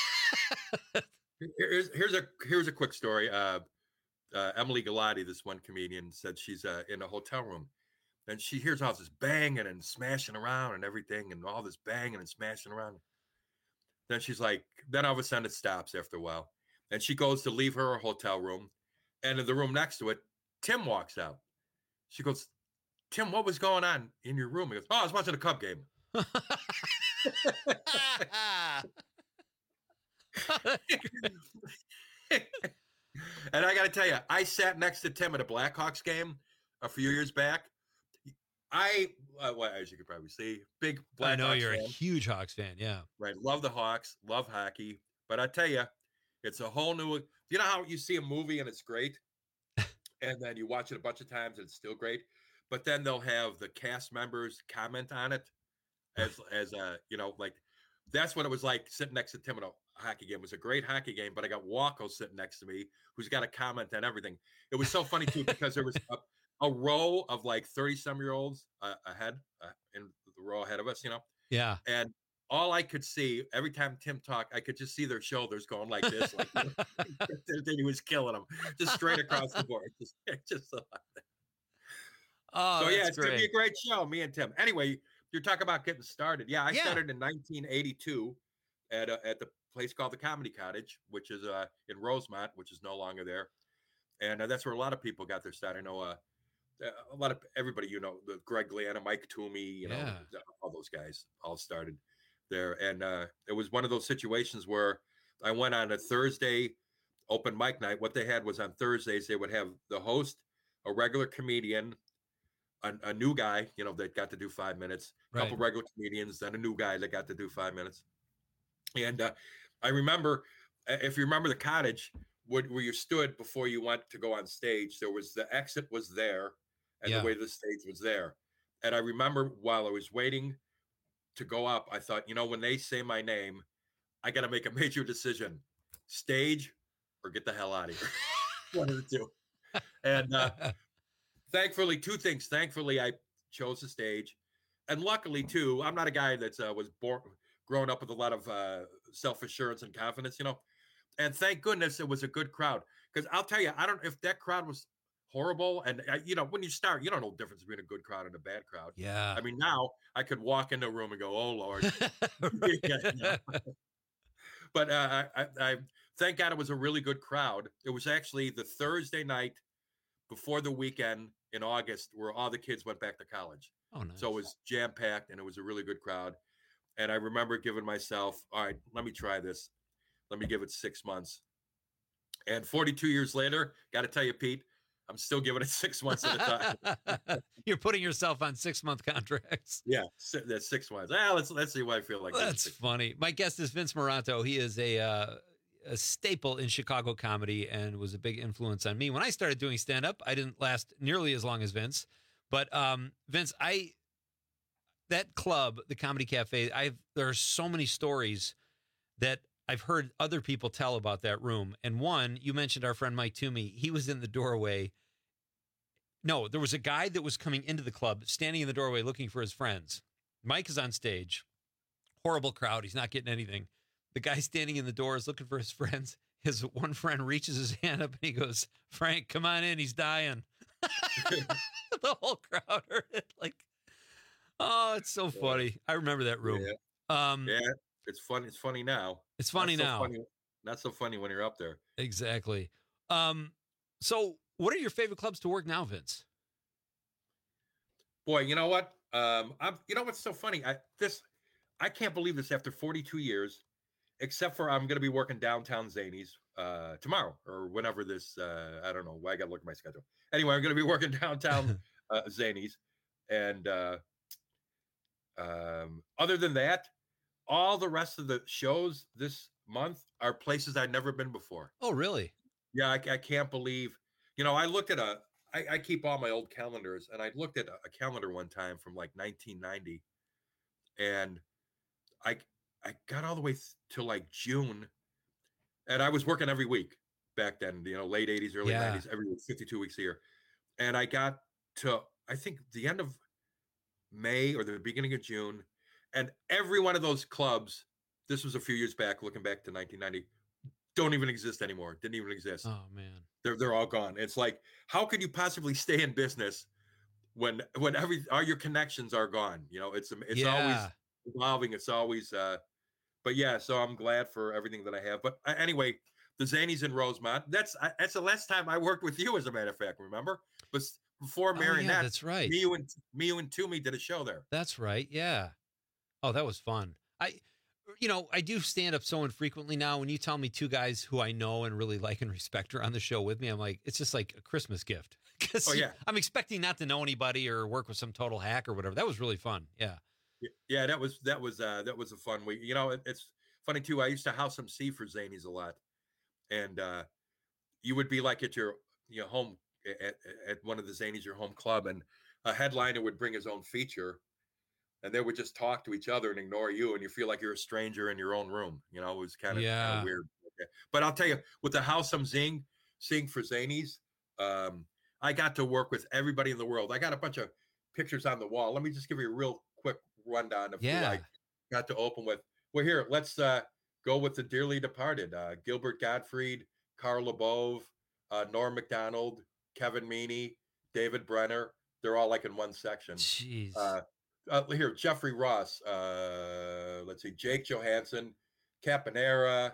Here's here's a here's a quick story. Uh, uh, Emily Galati, this one comedian, said she's uh, in a hotel room, and she hears all this banging and smashing around and everything, and all this banging and smashing around. Then she's like, then all of a sudden it stops after a while, and she goes to leave her hotel room, and in the room next to it, Tim walks out. She goes, "Tim, what was going on in your room?" He goes, "Oh, I was watching a Cub game." And I got to tell you, I sat next to Tim at a Blackhawks game a few years back. I, uh, well, as you could probably see, big Blackhawks I know you're fan. a huge Hawks fan. Yeah. Right. Love the Hawks, love hockey. But I tell you, it's a whole new, you know how you see a movie and it's great? And then you watch it a bunch of times and it's still great. But then they'll have the cast members comment on it as, as a, you know, like that's what it was like sitting next to Tim at a hockey game. It was a great hockey game, but I got Walko sitting next to me who's got a comment on everything. It was so funny too, because there was a, a row of like thirty some year olds uh, ahead uh, in the row ahead of us, you know? Yeah. And all I could see every time Tim talked, I could just see their shoulders going like this. Like then he was killing them just straight across the board. Just, just so, Oh, so yeah, that's it's going to be a great show, me and Tim. Anyway, you're talking about getting started. Yeah, I Yeah. started in nineteen eighty-two at a, at the place called the Comedy Cottage, which is uh, in Rosemont, which is no longer there. And uh, that's where a lot of people got their start. I know uh, a lot of everybody, you know, the Greg Gliana, Mike Toomey, you know, Yeah. all those guys all started there. And uh, it was one of those situations where I went on a Thursday open mic night. What they had was on Thursdays, they would have the host, a regular comedian, a, a new guy, you know, that got to do five minutes, a couple Right. regular comedians, then a new guy that got to do five minutes. And uh, I remember, uh, if you remember the cottage, where, where you stood before you went to go on stage, there was the exit was there, and Yeah. the way the stage was there. And I remember while I was waiting to go up, I thought, you know, when they say my name, I got to make a major decision: stage or get the hell out of here. One of the two. And uh, thankfully, two things. Thankfully, I chose the stage, and luckily, too, I'm not a guy that uh, was born, grown up with a lot of uh, self assurance and confidence, you know. And thank goodness it was a good crowd, because I'll tell you, I don't if that crowd was horrible, and uh, you know, when you start, you don't know the difference between a good crowd and a bad crowd. Yeah. I mean, now I could walk into a room and go, "Oh Lord." Yeah, no. But uh, I, I thank God it was a really good crowd. It was actually the Thursday night before the weekend in August where all the kids went back to college. Oh, nice. So it was jam packed and it was a really good crowd. And I remember giving myself, all right, let me try this. Let me give it six months. And forty-two years later, got to tell you, Pete, I'm still giving it six months at a time. You're putting yourself on six month contracts. Yeah, si- that's six months. Ah, let's let's see what I feel like. That's funny. My guest is Vince Morato. He is a uh, a staple in Chicago comedy and was a big influence on me. When I started doing stand-up, I didn't last nearly as long as Vince. But um, Vince, I that club, the Comedy Cafe, I've there are so many stories that I've heard other people tell about that room. And one, you mentioned our friend Mike Toomey. He was in the doorway. No, there was a guy that was coming into the club, standing in the doorway looking for his friends. Mike is on stage. Horrible crowd. He's not getting anything. The guy standing in the door is looking for his friends. His one friend reaches his hand up and he goes, "Frank, come on in. He's dying." The whole crowd heard it. Like, oh, it's so funny. I remember that room. Yeah, um, yeah it's funny. It's funny now. It's funny not so now. Funny, not so funny when you're up there. Exactly. Um, so what are your favorite clubs to work now, Vince? Boy, you know what? Um, I'm. You know what's so funny? I this. I can't believe this after forty-two years, except for I'm going to be working downtown Zanies uh, tomorrow or whenever this. Uh, I don't know. I got to look at my schedule. Anyway, I'm going to be working downtown uh, Zanies, and uh, um, other than that, all the rest of the shows this month are places I've never been before. Oh, really? Yeah, I, I can't believe. You know, I looked at a. I, I keep all my old calendars, and I looked at a, a calendar one time from like nineteen ninety, and I I got all the way th- to like June, and I was working every week back then. You know, late eighties, early Yeah. nineties, every week, fifty-two weeks a year, and I got to I think the end of May or the beginning of June, and every one of those clubs. This was a few years back, looking back to nineteen ninety. Don't even exist anymore. Didn't even exist. Oh man, they're they're all gone. It's like, how could you possibly stay in business when when every all your connections are gone? You know, it's it's Yeah. always evolving. It's always, uh, but yeah. So I'm glad for everything that I have. But uh, anyway, the Zanies in Rosemont. That's I, that's the last time I worked with you, as a matter of fact. Remember, but before Oh, Marionette, yeah, that's right. Me, you and me, you and Toomey did a show there. That's right. Yeah. Oh, that was fun. I, you know, I do stand up so infrequently now. When you tell me two guys who I know and really like and respect are on the show with me, I'm like, it's just like a Christmas gift. Because Oh, yeah. I'm expecting not to know anybody or work with some total hack or whatever. That was really fun. Yeah. Y- Yeah, that was that was uh that was a fun week. You know, it, it's funny too. I used to house M C for Zanies a lot, and uh you would be like at your you know home at, at one of the Zanies, your home club, and a headliner would bring his own feature, and they would just talk to each other and ignore you, and you feel like you're a stranger in your own room. You know, it was kind of, Yeah. weird. But I'll tell you, with the house I'm seeing seeing for Zanies, um, I got to work with everybody in the world. I got a bunch of pictures on the wall. Let me just give you a real quick rundown of who Yeah. I got to open with. Well, here, let's uh, go with the dearly departed. Uh, Gilbert Gottfried, Carl LeBove, uh, Norm Macdonald, Kevin Meaney, David Brenner. They're all like in one section. Jeez. Uh, uh, here, Jeffrey Ross. Uh, let's see, Jake Johansson, Caponera,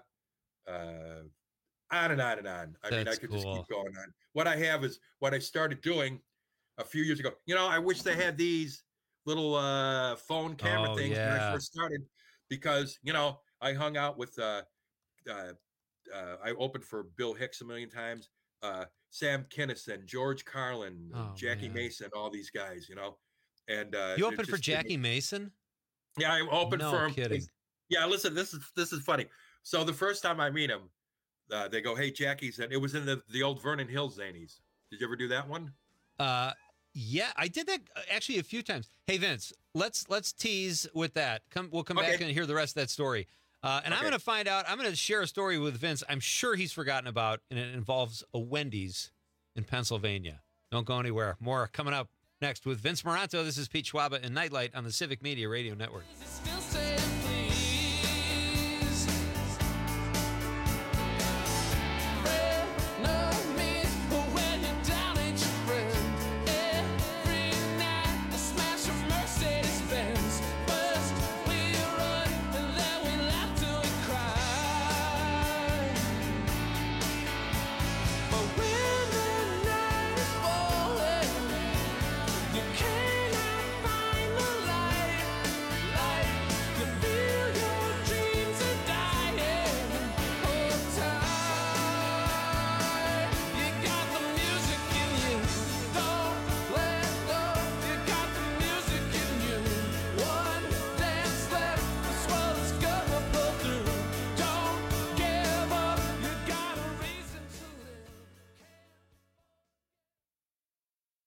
uh, on and on and on. I mean, I That's could just cool. keep going on. What I have is what I started doing a few years ago. You know, I wish they had these little uh, phone camera Oh, things when I yeah. first started, because, you know, I hung out with, uh, uh, uh, I opened for Bill Hicks a million times, uh, Sam Kinison, George Carlin, Oh, Jackie man. Mason, all these guys, you know. And uh, You it opened for just gave me- Jackie Mason? yeah, I opened No for him. kidding. Yeah, listen, this is this is funny. So the first time I meet him, uh, they go, "Hey, Jackie's," and it was in the the old Vernon Hills Zanies. Did you ever do that one? Uh, yeah, I did that uh, actually a few times. Hey, Vince, let's let's tease with that. Come, we'll come back Okay. and hear the rest of that story. Uh, and I'm Okay. going to find out. I'm going to share a story with Vince. I'm sure he's forgotten about, and it involves a Wendy's in Pennsylvania. Don't go anywhere. More coming up next with Vince Moranto. This is Pete Schwaba and Nightlight on the Civic Media Radio Network. You cannot find the light.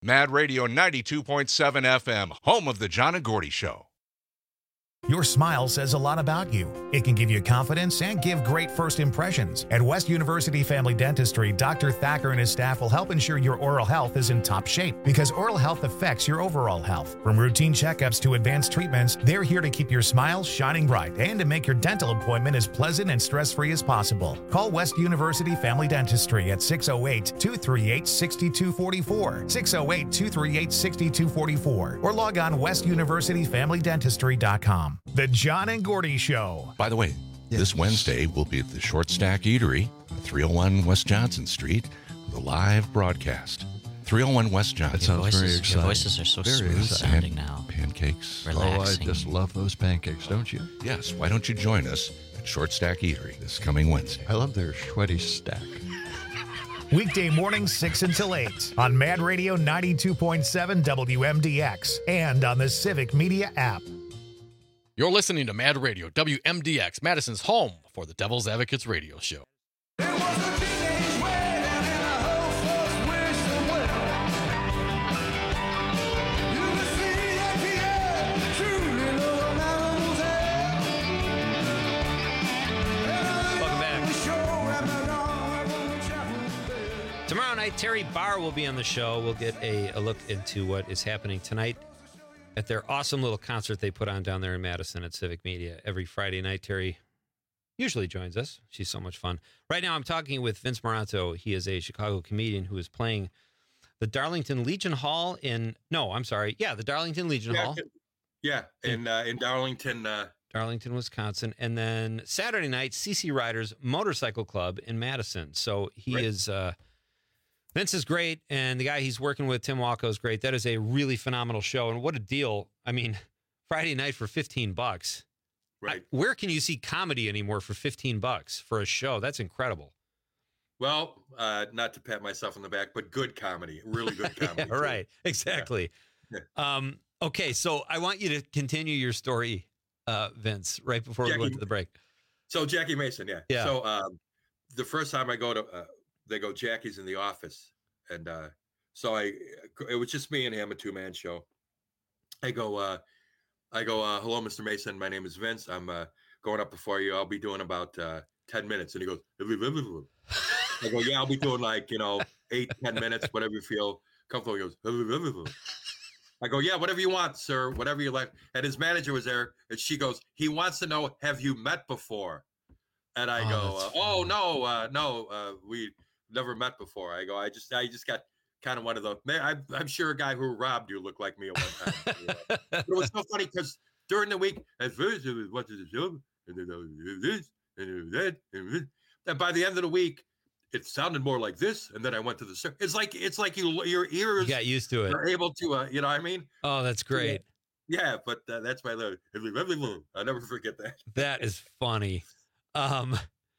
Mad Radio ninety-two point seven F M, home of the John and Gordy Show. Your smile says a lot about you. It can give you confidence and give great first impressions. At West University Family Dentistry, Doctor Thacker and his staff will help ensure your oral health is in top shape because oral health affects your overall health. From routine checkups to advanced treatments, they're here to keep your smile shining bright and to make your dental appointment as pleasant and stress-free as possible. Call West University Family Dentistry at six oh eight, two three eight, six two four four, six oh eight, two three eight, six two four four, or log on west university family dentistry dot com. The John and Gordy Show. By the way, this Wednesday we'll be at the Short Stack Eatery, three oh one West Johnson Street, with a live broadcast. three oh one West Johnson. That sounds voices, very exciting. Your voices are so very smooth exciting. sounding now. Pancakes. Relaxing. Oh, I just love those pancakes, don't you? Yes. Why don't you join us at Short Stack Eatery this coming Wednesday? I love their sweaty stack. Weekday mornings six until eight on Mad Radio ninety-two point seven W M D X and on the Civic Media app. You're listening to Mad Radio, W M D X, Madison's home for the Devil's Advocates radio show. Tomorrow night, Terry Barr will be on the show. We'll get a, a look into what is happening tonight at their awesome little concert they put on down there in Madison at Civic Media. Every Friday night, Terry usually joins us. She's so much fun. Right now, I'm talking with Vince Moranto. He is a Chicago comedian who is playing the Darlington Legion Hall in, no, I'm sorry. Yeah, the Darlington Legion yeah, Hall. Yeah, in uh, in Darlington. Uh... Darlington, Wisconsin. And then Saturday night, C C Riders Motorcycle Club in Madison. So he right. is... Uh, Vince is great, and the guy he's working with, Tim Walko, is great. That is a really phenomenal show, and what a deal. I mean, Friday night for fifteen bucks. Right. I, where can you see comedy anymore for fifteen bucks for a show? That's incredible. Well, uh, not to pat myself on the back, but good comedy, really good comedy. yeah, right, exactly. Yeah. Yeah. Um, okay, so I want you to continue your story, uh, Vince, right before Jackie, we went to the break. So Jackie Mason, yeah. Yeah. So um, the first time I go to... Uh, they go, Jackie's in the office. And uh, so I, it was just me and him, a two man show. I go, uh, I go, uh, hello, Mister Mason. My name is Vince. I'm uh, going up before you. I'll be doing about uh, ten minutes. And he goes, I go, yeah, I'll be doing like, you know, eight, ten minutes, whatever you feel comfortable. He goes, I go, yeah, whatever you want, sir, whatever you like. And his manager was there. And she goes, he wants to know, have you met before? And I oh, go, uh, oh, no, uh, no, uh, we never met before. I go, I just, I just got kind of one of the, man, I, I'm sure a guy who robbed you looked like me at one time. You know? But it was so funny because during the week, at first it was what is it, and then this, and that, and by the end of the week, it sounded more like this. And then I went to the, it's like, it's like you, your ears you got used to it. Are able to, uh, you know what I mean? Oh, that's great. Yeah, but uh, that's my little, I'll never forget that. That is funny. Um,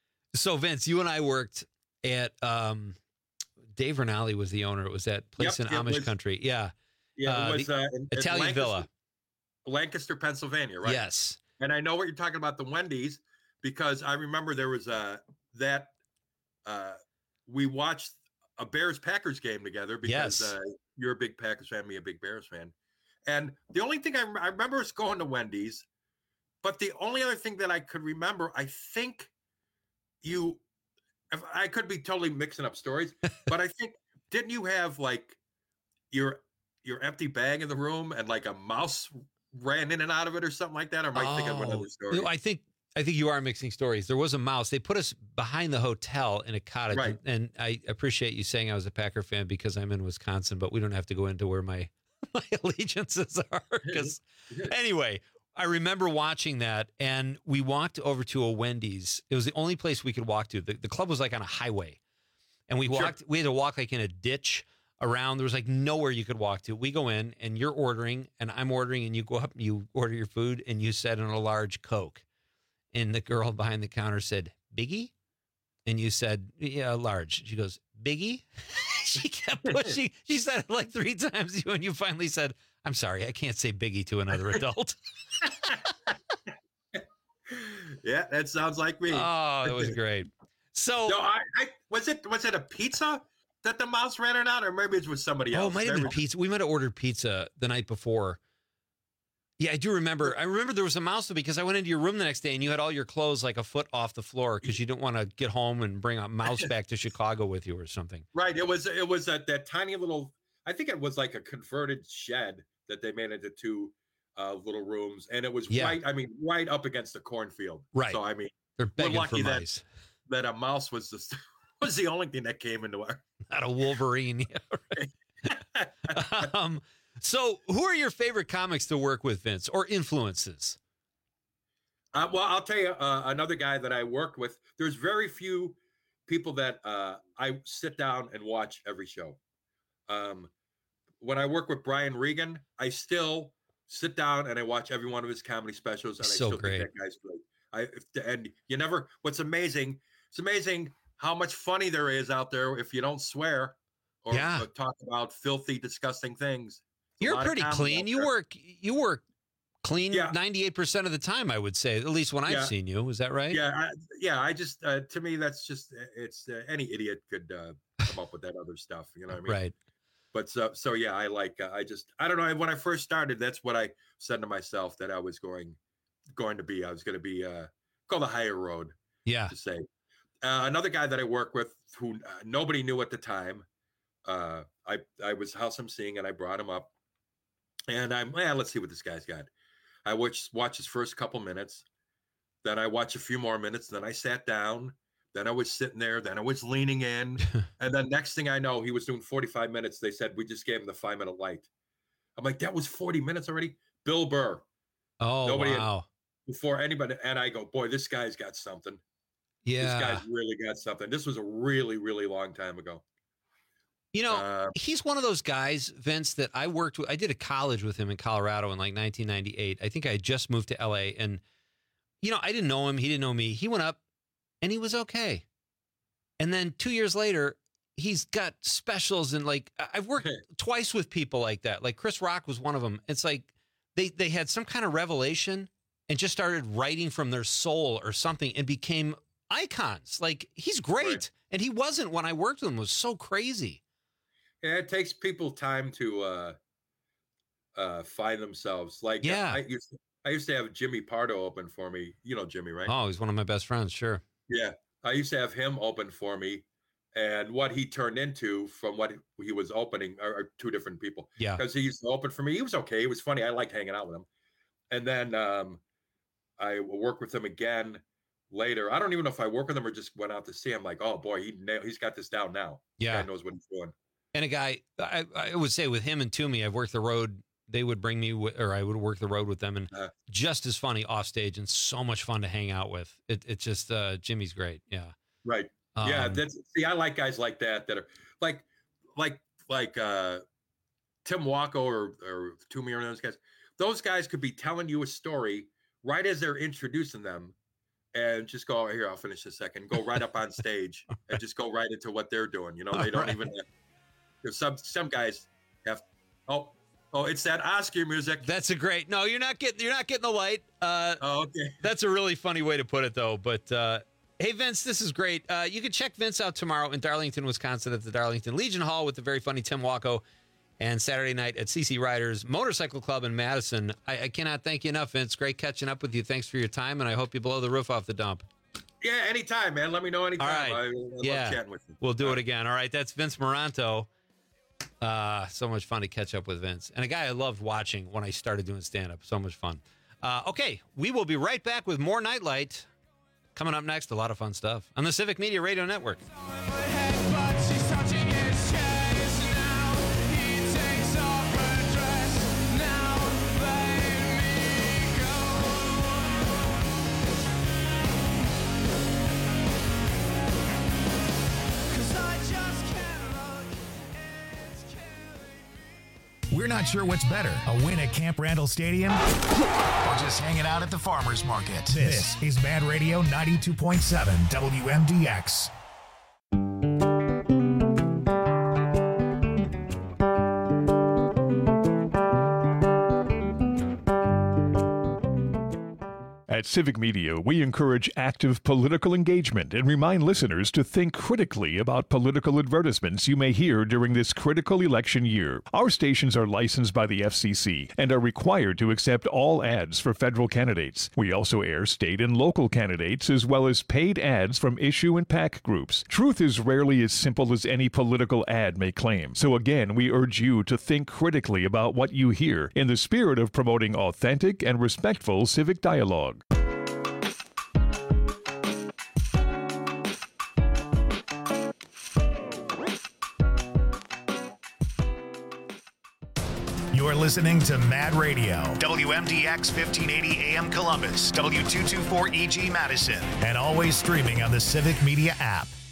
so Vince, you and I worked at um, Dave Rinaldi was the owner. It was that place yep, in Amish was, country. Yeah. Yeah. It was uh, in, Italian in Villa. Lancaster, Pennsylvania, right? Yes. And I know what you're talking about, the Wendy's, because I remember there was uh, that uh, we watched a Bears-Packers game together because yes. uh, you're a big Packers fan, me a big Bears fan. And the only thing I, I remember is going to Wendy's, but the only other thing that I could remember, I think you, if I could be totally mixing up stories, but I think, didn't you have like your your empty bag in the room and like a mouse ran in and out of it or something like that? Or am I oh, thinking of another story? I think I think you are mixing stories. There was a mouse. They put us behind the hotel in a cottage. Right. And I appreciate you saying I was a Packer fan because I'm in Wisconsin, but we don't have to go into where my, my allegiances are. Because anyway, I remember watching that, and we walked over to a Wendy's. It was the only place we could walk to. The, the club was like on a highway, and we walked. Sure. We had to walk like in a ditch around. There was like nowhere you could walk to. We go in, and you're ordering, and I'm ordering, and you go up, and you order your food, and you said in a large Coke, and the girl behind the counter said, "Biggie," and you said, "Yeah, large." She goes, "Biggie." She kept pushing. She said it like three times, and you finally said, "I'm sorry, I can't say Biggie to another adult." Yeah, that sounds like me. Oh, that was great. So, no, I, I was it was it a pizza that the mouse ran it out, or maybe it was somebody else. Oh, it might have There been was- pizza. We might have ordered pizza the night before. Yeah, I do remember. I remember there was a mouse because I went into your room the next day and you had all your clothes like a foot off the floor because you didn't want to get home and bring a mouse back to Chicago with you or something. Right. It was it was that that tiny little. I think it was like a converted shed that they made into two uh, little rooms, and it was Yeah. right. I mean, right up against the cornfield. Right. So I mean, They're we're begging lucky for that mice. that a mouse was the was the only thing that came into our. Not a Wolverine. Yeah, right. um, so, who are your favorite comics to work with, Vince, or influences? Uh, well, I'll tell you uh, another guy that I worked with. There's very few people that uh, I sit down and watch every show. Um, when I work with Brian Regan, I still sit down and I watch every one of his comedy specials, and I So still great. think that guy's great. I if, and you never. What's amazing? It's amazing how much funny there is out there if you don't swear or, Yeah. or talk about filthy, disgusting things. There's a You're lot of pretty comedy clean. out You there. work. You work clean Yeah. ninety-eight percent of the time. I would say, at least when I've Yeah. seen you. Is that right? Yeah, I, yeah. I just uh, to me that's just it's uh, any idiot could uh, come up with that other stuff. You know what I mean? Right. But so so yeah, I like uh, I just I don't know. When I first started, that's what I said to myself that I was going going to be. I was going to be uh, go the higher road. Yeah. To say uh, another guy that I work with who uh, nobody knew at the time. Uh, I I was house emceeing and I brought him up, and I'm yeah. Let's see what this guy's got. I watched watch his first couple minutes, then I watched a few more minutes. Then I sat down. Then I was sitting there. Then I was leaning in, and then next thing I know, he was doing forty-five minutes. They said we just gave him the five minute light. I'm like, that was forty minutes already. Bill Burr. Oh, Nobody had- wow. before anybody, and I go, boy, this guy's got something. Yeah. This guy's really got something. This was a really, really long time ago. You know, Uh, he's one of those guys, Vince, that I worked with. I did a college with him in Colorado in like nineteen ninety-eight. I think I had just moved to L A. And, you know, I didn't know him. He didn't know me. He went up and he was okay. And then two years later, he's got specials. And like, I- I've worked twice with people like that. Like Chris Rock was one of them. It's like they, they had some kind of revelation and just started writing from their soul or something and became icons. Like, he's great. And he wasn't when I worked with him. It was so crazy. Yeah, it takes people time to uh, uh, find themselves. Like, Yeah. I used to, I used to have Jimmy Pardo open for me. You know Jimmy, right? Oh, he's one of my best friends. Sure. Yeah, I used to have him open for me, and what he turned into from what he was opening are, are two different people. Yeah. because he used to open for me. He was okay. He was funny. I liked hanging out with him. And then um, I worked with him again later. I don't even know if I worked with him or just went out to see him. Like, oh boy, he nailed, he's got this down now. Yeah. Guy knows what he's doing. And a guy, I, I would say with him and Toomey, I've worked the road. They would bring me, wi- or I would work the road with them, and Uh, just as funny off stage and so much fun to hang out with. It, it's just uh, Jimmy's great. Yeah. Right. yeah. Um, That's see, I like guys like that that are like, like, like uh, Tim Wacko or or Toomey or those guys. Those guys could be telling you a story right as they're introducing them, and just go, here, I'll finish in a second. Go right up on stage and just go right into what they're doing. You know, they don't Right. even. There's some some guys have. Oh, oh, it's that Oscar music. That's a great. No, you're not getting. You're not getting the light. Uh, oh, okay. That's a really funny way to put it, though. But uh, hey, Vince, this is great. Uh, you can check Vince out tomorrow in Darlington, Wisconsin, at the Darlington Legion Hall with the very funny Tim Wacko, and Saturday night at C C Riders Motorcycle Club in Madison. I, I cannot thank you enough, Vince. Great catching up with you. Thanks for your time, and I hope you blow the roof off the dump. Yeah, anytime, man. Let me know anytime. All right. I, I love Yeah. chatting with you. We'll do it again. All right, that's Vince Moranto. Uh, so much fun to catch up with Vince. And a guy I loved watching when I started doing stand-up. So much fun. Uh, okay, we will be right back with more Nightlight. Coming up next, a lot of fun stuff on the Civic Media Radio Network. We're not sure what's better, a win at Camp Randall Stadium or just hanging out at the farmer's market. This is Mad Radio ninety-two point seven W M D X. At Civic Media, we encourage active political engagement and remind listeners to think critically about political advertisements you may hear during this critical election year. Our stations are licensed by the F C C and are required to accept all ads for federal candidates. We also air state and local candidates as well as paid ads from issue and PAC groups. Truth is rarely as simple as any political ad may claim. So again, we urge you to think critically about what you hear in the spirit of promoting authentic and respectful civic dialogue. You're listening to Mad Radio, W M D X fifteen eighty A M Columbus, W two twenty-four E G Madison, and always streaming on the Civic Media app.